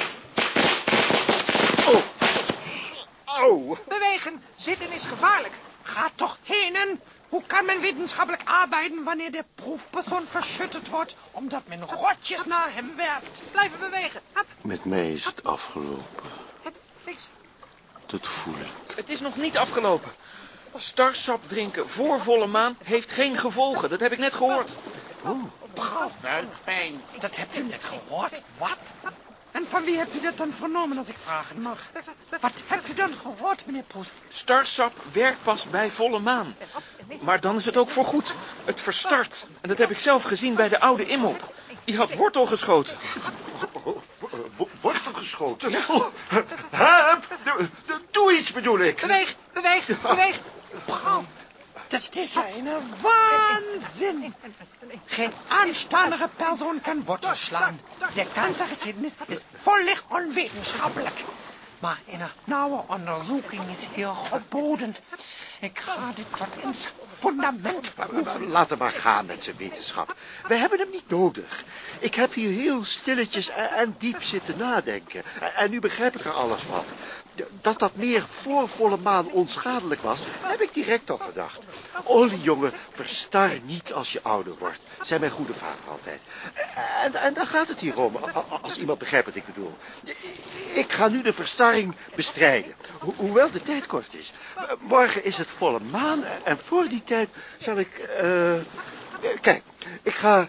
Oh! Bewegen. Zitten is gevaarlijk. Ga toch heen. Hoe kan men wetenschappelijk arbeiden wanneer de proefpersoon verschutterd wordt, omdat men rotjes naar hem werpt? Blijven bewegen. Hap. Met mij is het afgelopen. Niks. Dat voel ik. Het is nog niet afgelopen. Starsap drinken voor volle maan heeft geen gevolgen. Dat heb ik net gehoord. Buikpijn. Dat hebt u net gehoord? Wat? En van wie hebt u dat dan vernomen, als ik vragen mag? Wat hebt u dan gehoord, meneer Poes? Starsap werkt pas bij volle maan. Maar dan is het ook voorgoed. Het verstart. En dat heb ik zelf gezien bij de oude Immop. Die had wortel geschoten. Wortel geschoten? Ja. Help! Doe iets, bedoel ik. Beweeg, beweeg, beweeg. Brouw, dat is een waanzin. Geen aanstandige persoon kan wortel slaan. De ganze geschiedenis is volledig onwetenschappelijk. Maar een nauwe onderzoeking is hier geboden. Ik ga dit tot ins fundament beoefenen. Laat hem maar gaan met zijn wetenschap. We hebben hem niet nodig. Ik heb hier heel stilletjes en diep zitten nadenken. En nu begrijp ik er alles van. Dat meer voor volle maan onschadelijk was, heb ik direct al gedacht. Ollie, jongen, verstar niet als je ouder wordt, zei mijn goede vader altijd. En daar gaat het hier om, als iemand begrijpt wat ik bedoel. Ik ga nu de verstarring bestrijden, hoewel de tijd kort is. Morgen is het volle maan en voor die tijd zal ik... kijk, ik ga...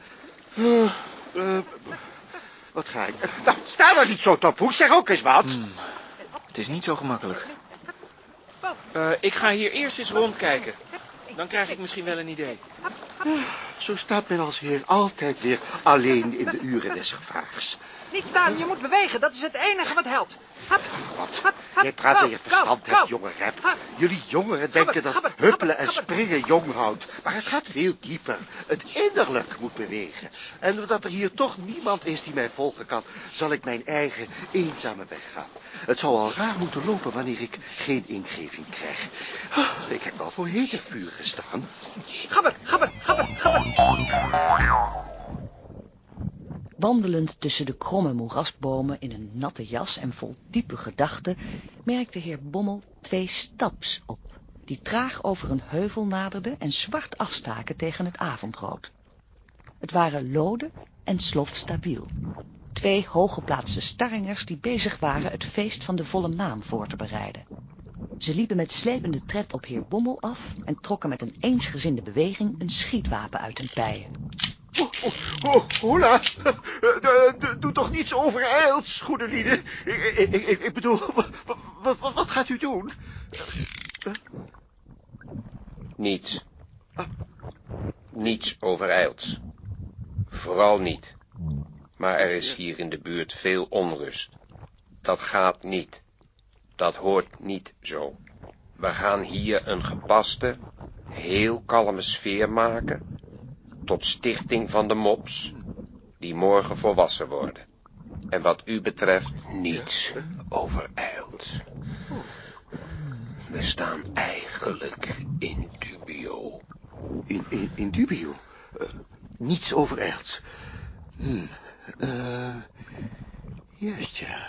wat ga ik... Nou, sta daar niet zo op, zeg ook eens wat. Het is niet zo gemakkelijk. Ik ga hier eerst eens rondkijken. Dan krijg ik misschien wel een idee. Zo staat men als heer altijd weer alleen in de uren des gevaars. Niet staan, je moet bewegen. Dat is het enige wat helpt. Hap, Wat? hap, hap. Jij praat dat je verstand go, hebt, go. jonge rep. Ha. Jullie jongeren denken dat Gabbert, huppelen en Gabbert. springen jong houdt. Maar het gaat veel dieper. Het innerlijk moet bewegen. En doordat er hier toch niemand is die mij volgen kan, zal ik mijn eigen eenzame weg gaan. Het zou al raar moeten lopen wanneer ik geen ingeving krijg. Ik heb wel voor hete vuur gestaan. Gabbert, Gabbert, Gabbert, Gabbert. Wandelend tussen de kromme moerasbomen in een natte jas en vol diepe gedachten, merkte heer Bommel 2 staps op, die traag over een heuvel naderden en zwart afstaken tegen het avondrood. Het waren Lode en Slof Stabiel, 2 hooggeplaatste starringers die bezig waren het feest van de volle maan voor te bereiden. Ze liepen met slepende tred op heer Bommel af en trokken met een eensgezinde beweging een schietwapen uit hun pijen. Hola, doe toch niets overijlds, goede lieden. Ik bedoel, wat gaat u doen? Niets. Niets overijlds. Vooral niet. Maar er is hier in de buurt veel onrust. Dat gaat niet. Dat hoort niet zo. We gaan hier een gepaste, heel kalme sfeer maken, tot stichting van de mops, die morgen volwassen worden. En wat u betreft, niets overijlds. We staan eigenlijk in dubio. In dubio? Niets overijlds. Juist, ja.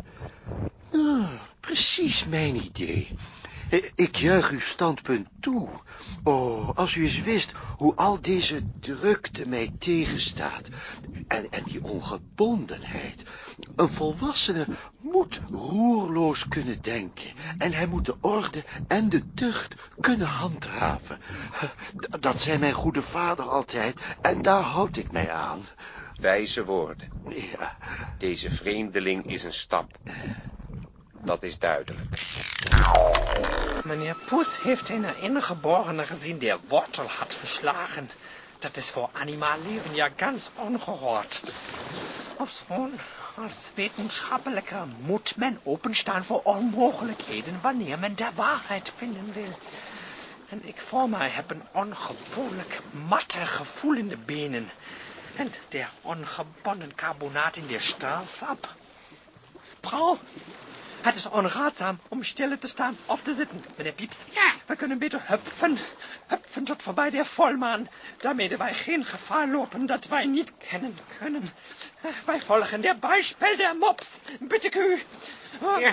Precies mijn idee. Ik juich uw standpunt toe. Oh, als u eens wist hoe al deze drukte mij tegenstaat. En die ongebondenheid. Een volwassene moet roerloos kunnen denken. En hij moet de orde en de tucht kunnen handhaven. Dat zei mijn goede vader altijd. En daar houd ik mij aan. Wijze woorden. Ja. Deze vreemdeling is een stap. Dat is duidelijk. Meneer Poes heeft een ingeborene gezien die wortel had verslagen. Dat is voor animalleven ja ganz ongehoord. Ofschoon, als wetenschappelijker moet men openstaan voor onmogelijkheden wanneer men de waarheid vinden wil. En ik voor mij heb een ongevoelig matte gevoel in de benen. En der ongebonden carbonaat in de straalsap. Vrouw, het is onraadzaam om stil te staan of te zitten, meneer Pieps. Ja. We kunnen beter hupfen tot voorbij de volmaan, daarmee wij geen gevaar lopen dat wij niet kennen kunnen. Wij volgen de bijspel der mops, bid ik u. Ja.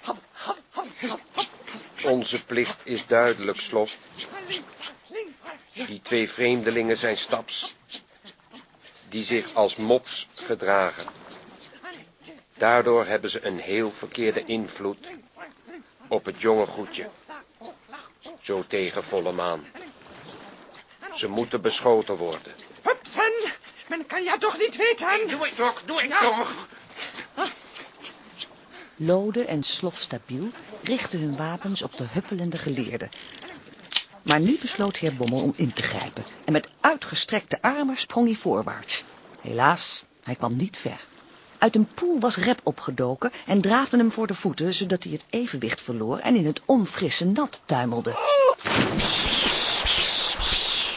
Onze plicht is duidelijk, Slof. Die 2 vreemdelingen zijn staps, die zich als mops gedragen. Daardoor hebben ze een heel verkeerde invloed op het jonge goedje. Zo tegen volle maan. Ze moeten beschoten worden. Hupsen, men kan ja toch niet weten. Doe ik toch. Lode en Slof Stabiel richtten hun wapens op de huppelende geleerden. Maar nu besloot heer Bommel om in te grijpen. En met uitgestrekte armen sprong hij voorwaarts. Helaas, hij kwam niet ver. Uit een poel was Rep opgedoken en draafde hem voor de voeten, zodat hij het evenwicht verloor en in het onfrisse nat tuimelde.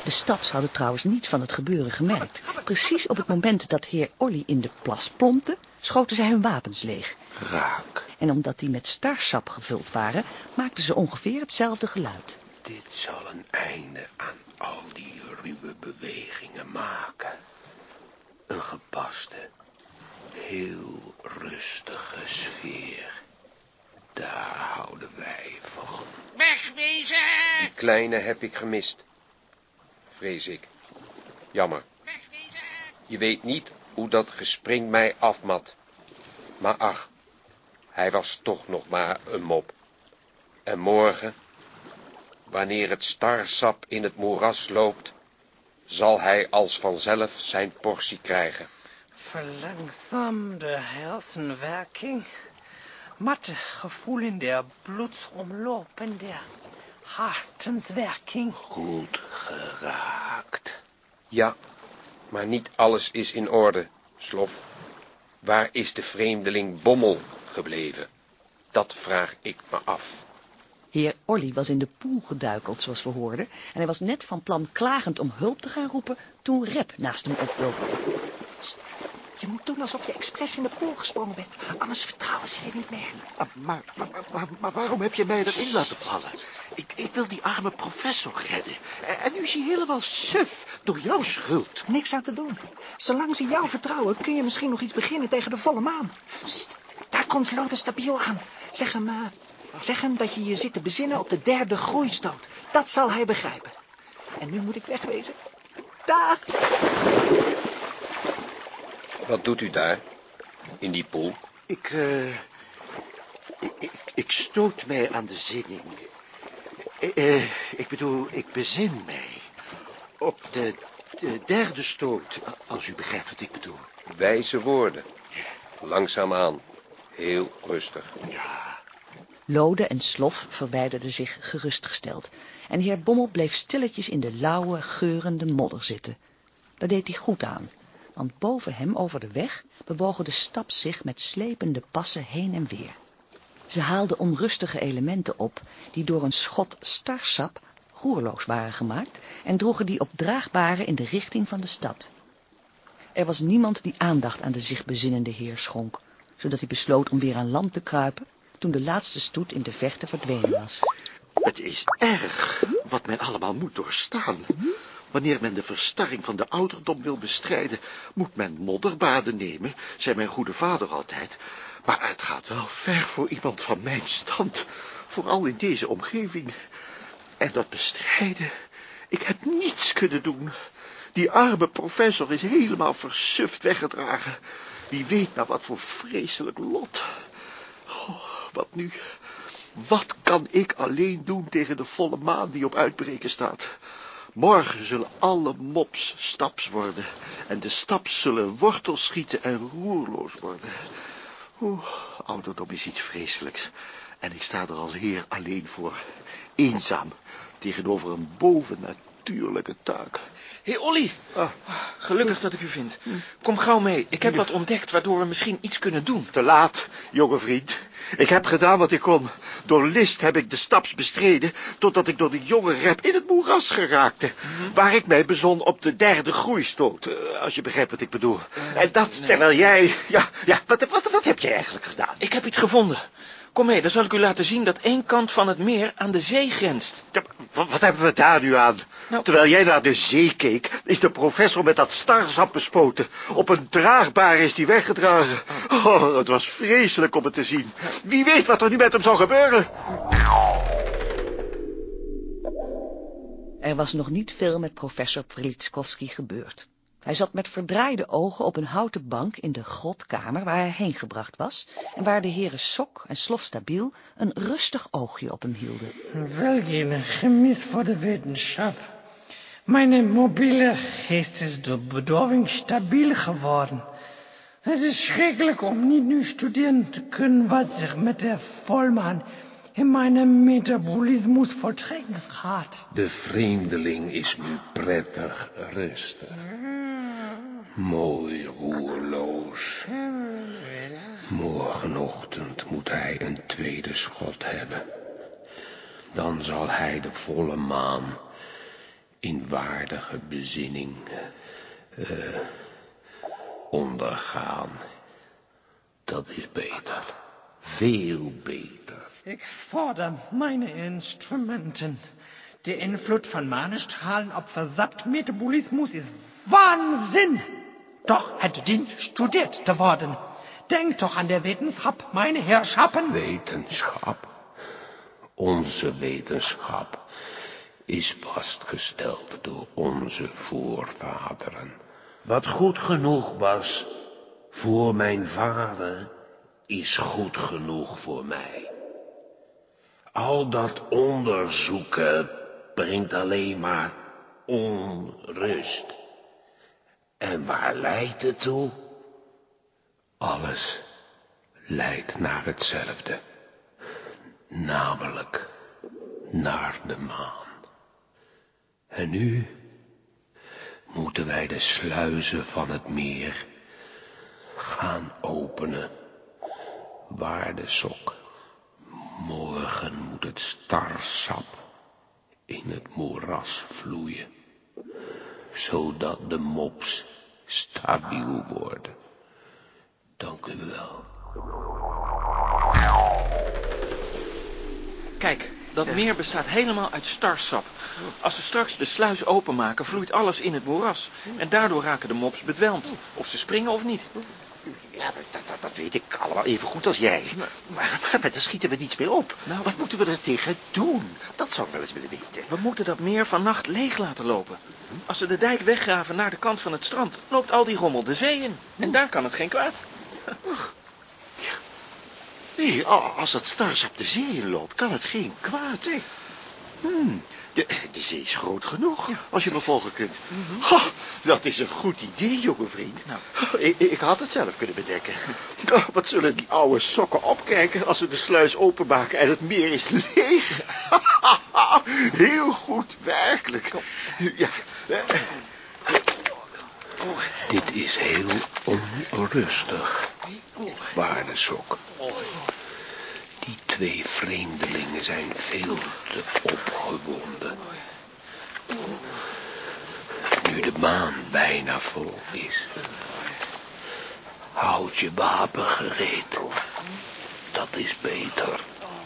De staps hadden trouwens niets van het gebeuren gemerkt. Precies op het moment dat heer Olly in de plas plompte, schoten zij hun wapens leeg. Raak. En omdat die met starsap gevuld waren, maakten ze ongeveer hetzelfde geluid. Dit zal een einde aan al die ruwe bewegingen maken. Een gepaste, heel rustige sfeer. Daar houden wij van. Wegwezen! Die kleine heb ik gemist. Vrees ik. Jammer. Wegwezen! Je weet niet hoe dat gespring mij afmat. Maar ach, hij was toch nog maar een mop. En morgen, wanneer het starsap in het moeras loopt, zal hij als vanzelf zijn portie krijgen. Verlangsamde Hersenwerking, matte Gefühl in der Blutsomloop en der Hartenswerking. Goed geraakt. Ja, maar niet alles is in orde, Slof. Waar is de vreemdeling Bommel gebleven? Dat vraag ik me af. Heer Olly was in de poel geduikeld, zoals we hoorden, en hij was net van plan klagend om hulp te gaan roepen, toen Rep naast hem opdook. Je moet doen alsof je expres in de poel gesprongen bent. Anders vertrouwen ze je niet meer. Maar waarom heb je mij erin laten vallen? Ik wil die arme professor redden. En nu is hij helemaal suf door jouw schuld. Niks aan te doen. Zolang ze jou vertrouwen, kun je misschien nog iets beginnen tegen de volle maan. Sst, daar komt Lode Stabiel aan. Zeg hem dat je je zit te bezinnen op de 3e groeistoot. Dat zal hij begrijpen. En nu moet ik wegwezen. Dag! Wat doet u daar, in die poel? Ik stoot mij aan de zinning. Ik bedoel, ik bezin mij. Op de 3e stoot, als u begrijpt wat ik bedoel. Wijze woorden. Langzaamaan. Heel rustig. Ja. Lode en Slof verwijderden zich gerustgesteld, en heer Bommel bleef stilletjes in de lauwe, geurende modder zitten. Dat deed hij goed aan, want boven hem over de weg bewogen de staps zich met slepende passen heen en weer. Ze haalden onrustige elementen op, die door een schot starsap roerloos waren gemaakt, en droegen die op draagbaren in de richting van de stad. Er was niemand die aandacht aan de zich bezinnende heer schonk, zodat hij besloot om weer aan land te kruipen, toen de laatste stoet in de verte verdwenen was. Het is erg wat men allemaal moet doorstaan. Wanneer men de verstarring van de ouderdom wil bestrijden, moet men modderbaden nemen, zei mijn goede vader altijd. Maar het gaat wel ver voor iemand van mijn stand, vooral in deze omgeving. En dat bestrijden, ik heb niets kunnen doen. Die arme professor is helemaal versuft weggedragen. Wie weet nou wat voor vreselijk lot. Oh, wat nu? Wat kan ik alleen doen tegen de volle maan die op uitbreken staat? Morgen zullen alle mops staps worden. En de staps zullen wortels schieten en roerloos worden. Ouderdom is iets vreselijks. En ik sta er als heer alleen voor. Eenzaam. Tegenover een bovennatuurlijke taak. Hé, Olly. Gelukkig dat ik u vind. Kom gauw mee. Ik heb wat ontdekt waardoor we misschien iets kunnen doen. Te laat, jonge vriend. Ik heb gedaan wat ik kon. Door list heb ik de staps bestreden, totdat ik door de jonge Rep in het moeras geraakte. Waar ik mij bezon op de 3e groeistoot, als je begrijpt wat ik bedoel. En dat terwijl jij... Ja, wat heb jij eigenlijk gedaan? Ik heb iets gevonden. Kom mee, dan zal ik u laten zien dat één kant van het meer aan de zee grenst. Wat hebben we daar nu aan? Nou, terwijl jij naar de zee keek, is de professor met dat starsap bespoten. Op een draagbaar is hij weggedragen. Oh, het was vreselijk om het te zien. Wie weet wat er nu met hem zal gebeuren? Er was nog niet veel met professor Prelitskowski gebeurd. Hij zat met verdraaide ogen op een houten bank in de grotkamer waar hij heen gebracht was, en waar de heren Sok en Slof Stabiel een rustig oogje op hem hielden. Welk gemis voor de wetenschap. Mijn mobiele geest is door bedorving stabiel geworden. Het is schrikkelijk om niet nu studeren te kunnen wat zich met de volmaan in mijn metabolismus voltrekken gaat. De vreemdeling is nu prettig rustig. Mooi roerloos. Morgenochtend moet hij een tweede schot hebben. Dan zal hij de volle maan in waardige bezinning ondergaan. Dat is beter. Veel beter. Ich fordere meine Instrumenten. Der Influt von Mahnenstrahlen auf versagten Metabolismus ist Wahnsinn. Doch het dient studiert te worden. Denk doch an der Wetenschap, meine Herrschaften. Wetenschap? Onze wetenschap is vastgesteld door onze voorvaderen. Wat goed genoeg was voor mijn vader, is goed genoeg voor mij. Al dat onderzoeken brengt alleen maar onrust. En waar leidt het toe? Alles leidt naar hetzelfde. Namelijk naar de maan. En nu moeten wij de sluizen van het meer gaan openen. Waardesok, morgen moet het starsap in het moeras vloeien, zodat de mops stabiel worden. Dank u wel. Kijk, dat meer bestaat helemaal uit starsap. Als we straks de sluis openmaken, vloeit alles in het moeras. En daardoor raken de mops bedwelmd. Of ze springen of niet. Ja, dat weet ik allemaal even goed als jij. Maar daar schieten we niets meer op. Nou, wat moeten we er tegen doen? Dat zou ik wel eens willen weten. We moeten dat meer vannacht leeg laten lopen. Als we de dijk weggraven naar de kant van het strand, loopt al die rommel de zee in. En daar kan het geen kwaad. Nee, als dat starsap de zee in loopt, kan het geen kwaad. Nee. De zee is groot genoeg, als je me volgen kunt. Dat is een goed idee, jonge vriend. Nou. Ik had het zelf kunnen bedenken. Wat zullen die oude sokken opkijken als we de sluis openmaken en het meer is leeg. Heel goed, werkelijk. Ja. Dit is heel onrustig, Waardesok. Die twee vreemdelingen zijn veel te opgewonden. Nu de maan bijna vol is, houd je wapen gereed. Dat is beter.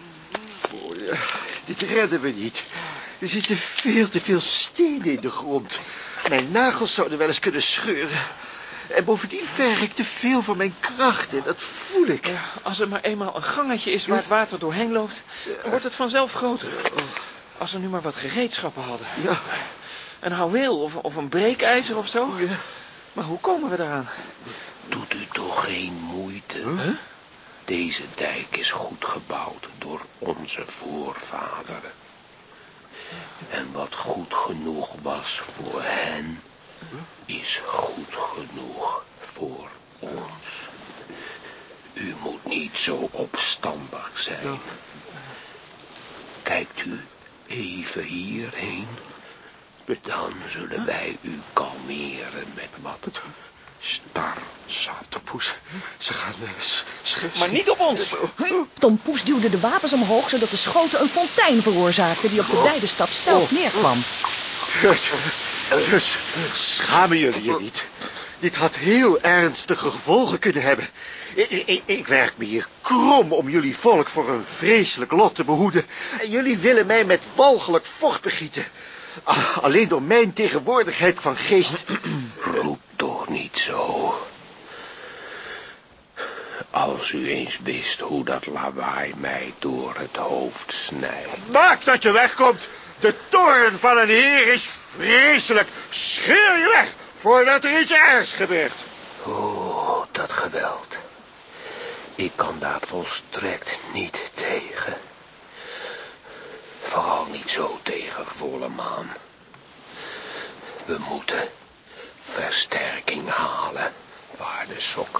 Dit redden we niet. Er zitten veel te veel stenen in de grond. Mijn nagels zouden wel eens kunnen scheuren. En bovendien verg ik te veel van mijn krachten, dat voel ik. Ja, als er maar eenmaal een gangetje is waar het water doorheen loopt, dan wordt het vanzelf groter. Als we nu maar wat gereedschappen hadden. Ja. Een houweel of een breekijzer of zo. Ja. Maar hoe komen we daaraan? Doet u toch geen moeite? Huh? Deze dijk is goed gebouwd door onze voorvaderen. En wat goed genoeg was voor hen, is goed genoeg voor ons. U moet niet zo opstandig zijn. Kijkt u even hierheen, dan zullen wij u kalmeren met wat starsap. Ze gaan maar niet op ons. Tom Poes duwde de wapens omhoog, zodat de schoten een fontein veroorzaakten die op de Dijdenstap zelf neerkwam. Dus, schamen jullie je niet? Dit had heel ernstige gevolgen kunnen hebben. Ik werk me hier krom om jullie volk voor een vreselijk lot te behoeden. En jullie willen mij met walgelijk vocht begieten. Alleen door mijn tegenwoordigheid van geest. Roep toch niet zo. Als u eens wist hoe dat lawaai mij door het hoofd snijdt. Maak dat je wegkomt. De toorn van een heer is vreselijk. Scheur je weg, voordat er iets ergs gebeurt. Oh, dat geweld. Ik kan daar volstrekt niet tegen. Vooral niet zo tegen volle maan. We moeten versterking halen, Waardesok.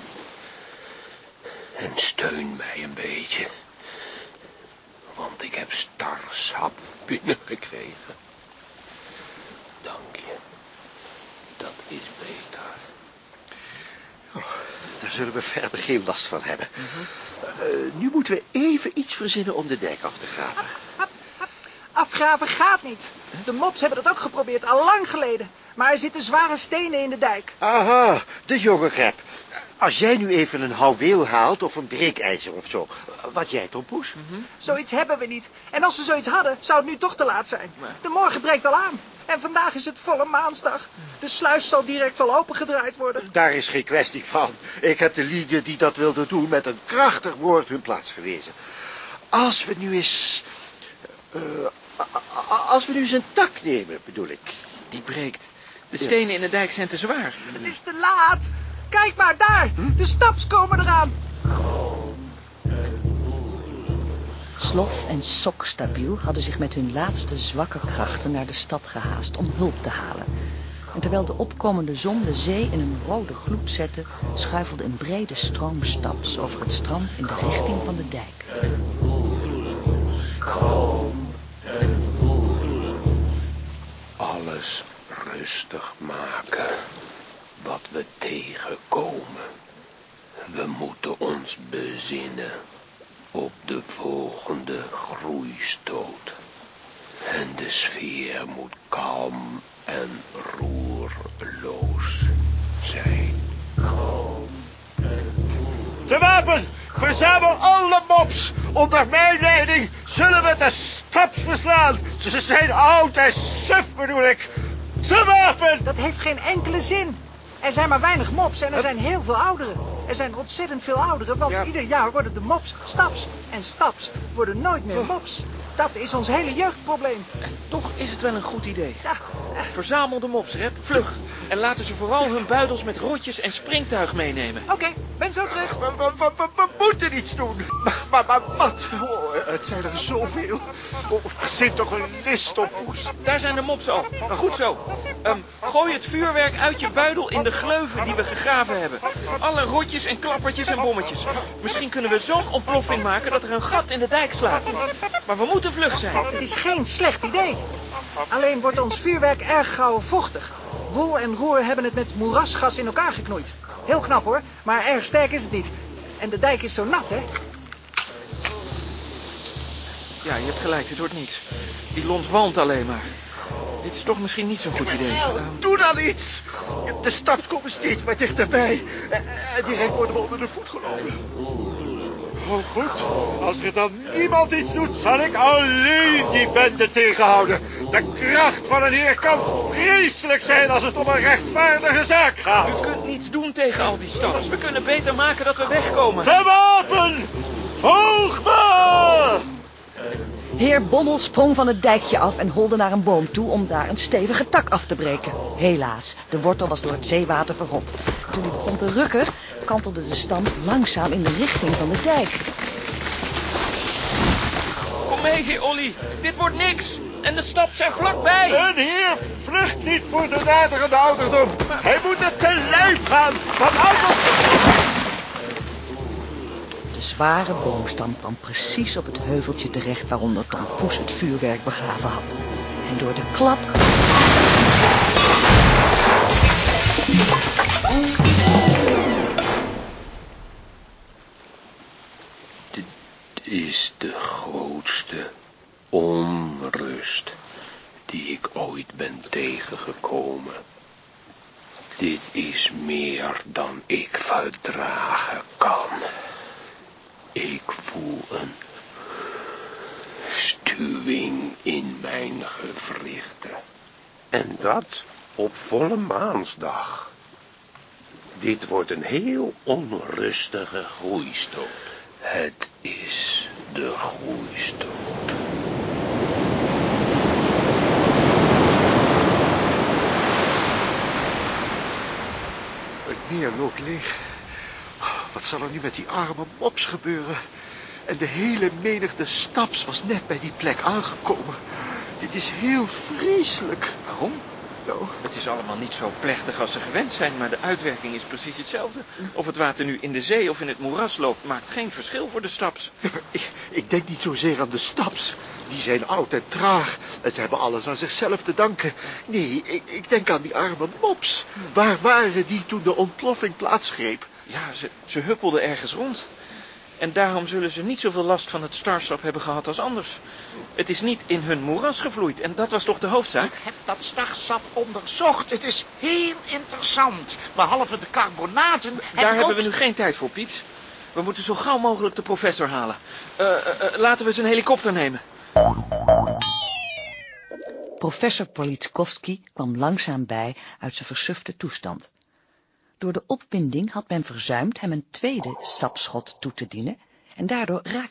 En steun mij een beetje. Want ik heb starsap binnengekregen. Dank je. Dat is beter. Daar zullen we verder geen last van hebben. Nu moeten we even iets verzinnen om de dijk af te graven. Afgraven gaat niet. De mops hebben dat ook geprobeerd, al lang geleden. Maar er zitten zware stenen in de dijk. Aha, de jonge Rep. Als jij nu even een houweel haalt of een breekijzer of zo. Wat jij, Tom Poes? Zoiets hebben we niet. En als we zoiets hadden, zou het nu toch te laat zijn. De morgen breekt al aan. En vandaag is het volle maansdag. De sluis zal direct wel opengedraaid worden. Daar is geen kwestie van. Ik heb de lieden die dat wilden doen met een krachtig woord hun plaats gewezen. Als we nu eens... als we nu eens een tak nemen, bedoel ik. Die breekt. De stenen in de dijk zijn te zwaar. Het is te laat. Kijk maar, daar. De staps komen eraan. Slof en Sokstabiel hadden zich met hun laatste zwakke krachten naar de stad gehaast om hulp te halen. En terwijl de opkomende zon de zee in een rode gloed zette, schuifelde een brede stroom staps over het strand in de richting van de dijk. Alles rustig maken wat we tegenkomen. We moeten ons bezinnen op de volgende groeistoot. En de sfeer moet kalm en roerloos zijn. Te wapen! Verzamel alle mops! Onder mijn leiding zullen we de staps verslaan. Ze zijn oud en suf, bedoel ik. Te wapen! Dat heeft geen enkele zin. Er zijn maar weinig mops en er zijn heel veel ouderen. Er zijn ontzettend veel ouderen, want ieder jaar worden de mops staps. En staps worden nooit meer mops. Dat is ons hele jeugdprobleem. En toch is het wel een goed idee. Ja. Verzamel de mops, Rep, vlug. En laten ze vooral hun buidels met rotjes en springtuig meenemen. Oké, ben zo terug. We moeten iets doen. Maar wat? Oh, het zijn er zoveel. Oh, er zit toch een list op, Poes. Daar zijn de mops al. Goed zo. Gooi het vuurwerk uit je buidel in de gleuven die we gegraven hebben. Alle rotjes en klappertjes en bommetjes. Misschien kunnen we zo'n ontploffing maken dat er een gat in de dijk slaat. Maar we moeten vlug zijn. Het is geen slecht idee. Alleen wordt ons vuurwerk erg gauw vochtig. Woel en roer hebben het met moerasgas in elkaar geknoeid. Heel knap hoor, maar erg sterk is het niet. En de dijk is zo nat, hè? Ja, je hebt gelijk, het wordt niets. Die lont walmt alleen maar. Dit is toch misschien niet zo'n goed idee. Doe dan iets! De staps komen steeds maar dichterbij. En direct worden we onder de voet gelopen. Oh, goed. Als er dan niemand iets doet, zal ik alleen die bende tegenhouden. De kracht van een heer kan vreselijk zijn als het om een rechtvaardige zaak gaat. U kunt niets doen tegen al die staps. We kunnen beter maken dat we wegkomen. De wapen! Volg me! Heer Bommel sprong van het dijkje af en holde naar een boom toe om daar een stevige tak af te breken. Helaas, de wortel was door het zeewater verrot. Toen hij begon te rukken, kantelde de stam langzaam in de richting van de dijk. Kom mee, heer Olly. Dit wordt niks. En de staps zijn vlakbij. Een heer vlucht niet voor de naderende ouderdom. Hij moet het te lijf gaan. De zware boomstam kwam precies op het heuveltje terecht waaronder Tom Poes het vuurwerk begraven had. En door de klap... Dit is de grootste onrust die ik ooit ben tegengekomen. Dit is meer dan ik verdragen kan. Ik voel een stuwing in mijn gewrichten. En dat op volle maansdag. Dit wordt een heel onrustige groeistoot. Het is de groeistoot. Het meer loopt leeg. Wat zal er nu met die arme mops gebeuren? En de hele menigte staps was net bij die plek aangekomen. Dit is heel vreselijk. Waarom? Nou, Het is allemaal niet zo plechtig als ze gewend zijn, maar de uitwerking is precies hetzelfde. Of het water nu in de zee of in het moeras loopt, maakt geen verschil voor de staps. ik denk niet zozeer aan de staps. Die zijn oud en traag. En ze hebben alles aan zichzelf te danken. Nee, ik denk aan die arme mops. Waar waren die toen de ontploffing plaatsgreep? Ja, ze huppelden ergens rond. En daarom zullen ze niet zoveel last van het starsap hebben gehad als anders. Het is niet in hun moeras gevloeid en dat was toch de hoofdzaak? Ik heb dat starsap onderzocht. Het is heel interessant. Behalve de carbonaten... Daar hebben we nu geen tijd voor, Pieps. We moeten zo gauw mogelijk de professor halen. Laten we zijn helikopter nemen. Professor Politkovski kwam langzaam bij uit zijn versufte toestand. Door de opwinding had men verzuimd hem een tweede sapschot toe te dienen en daardoor raakte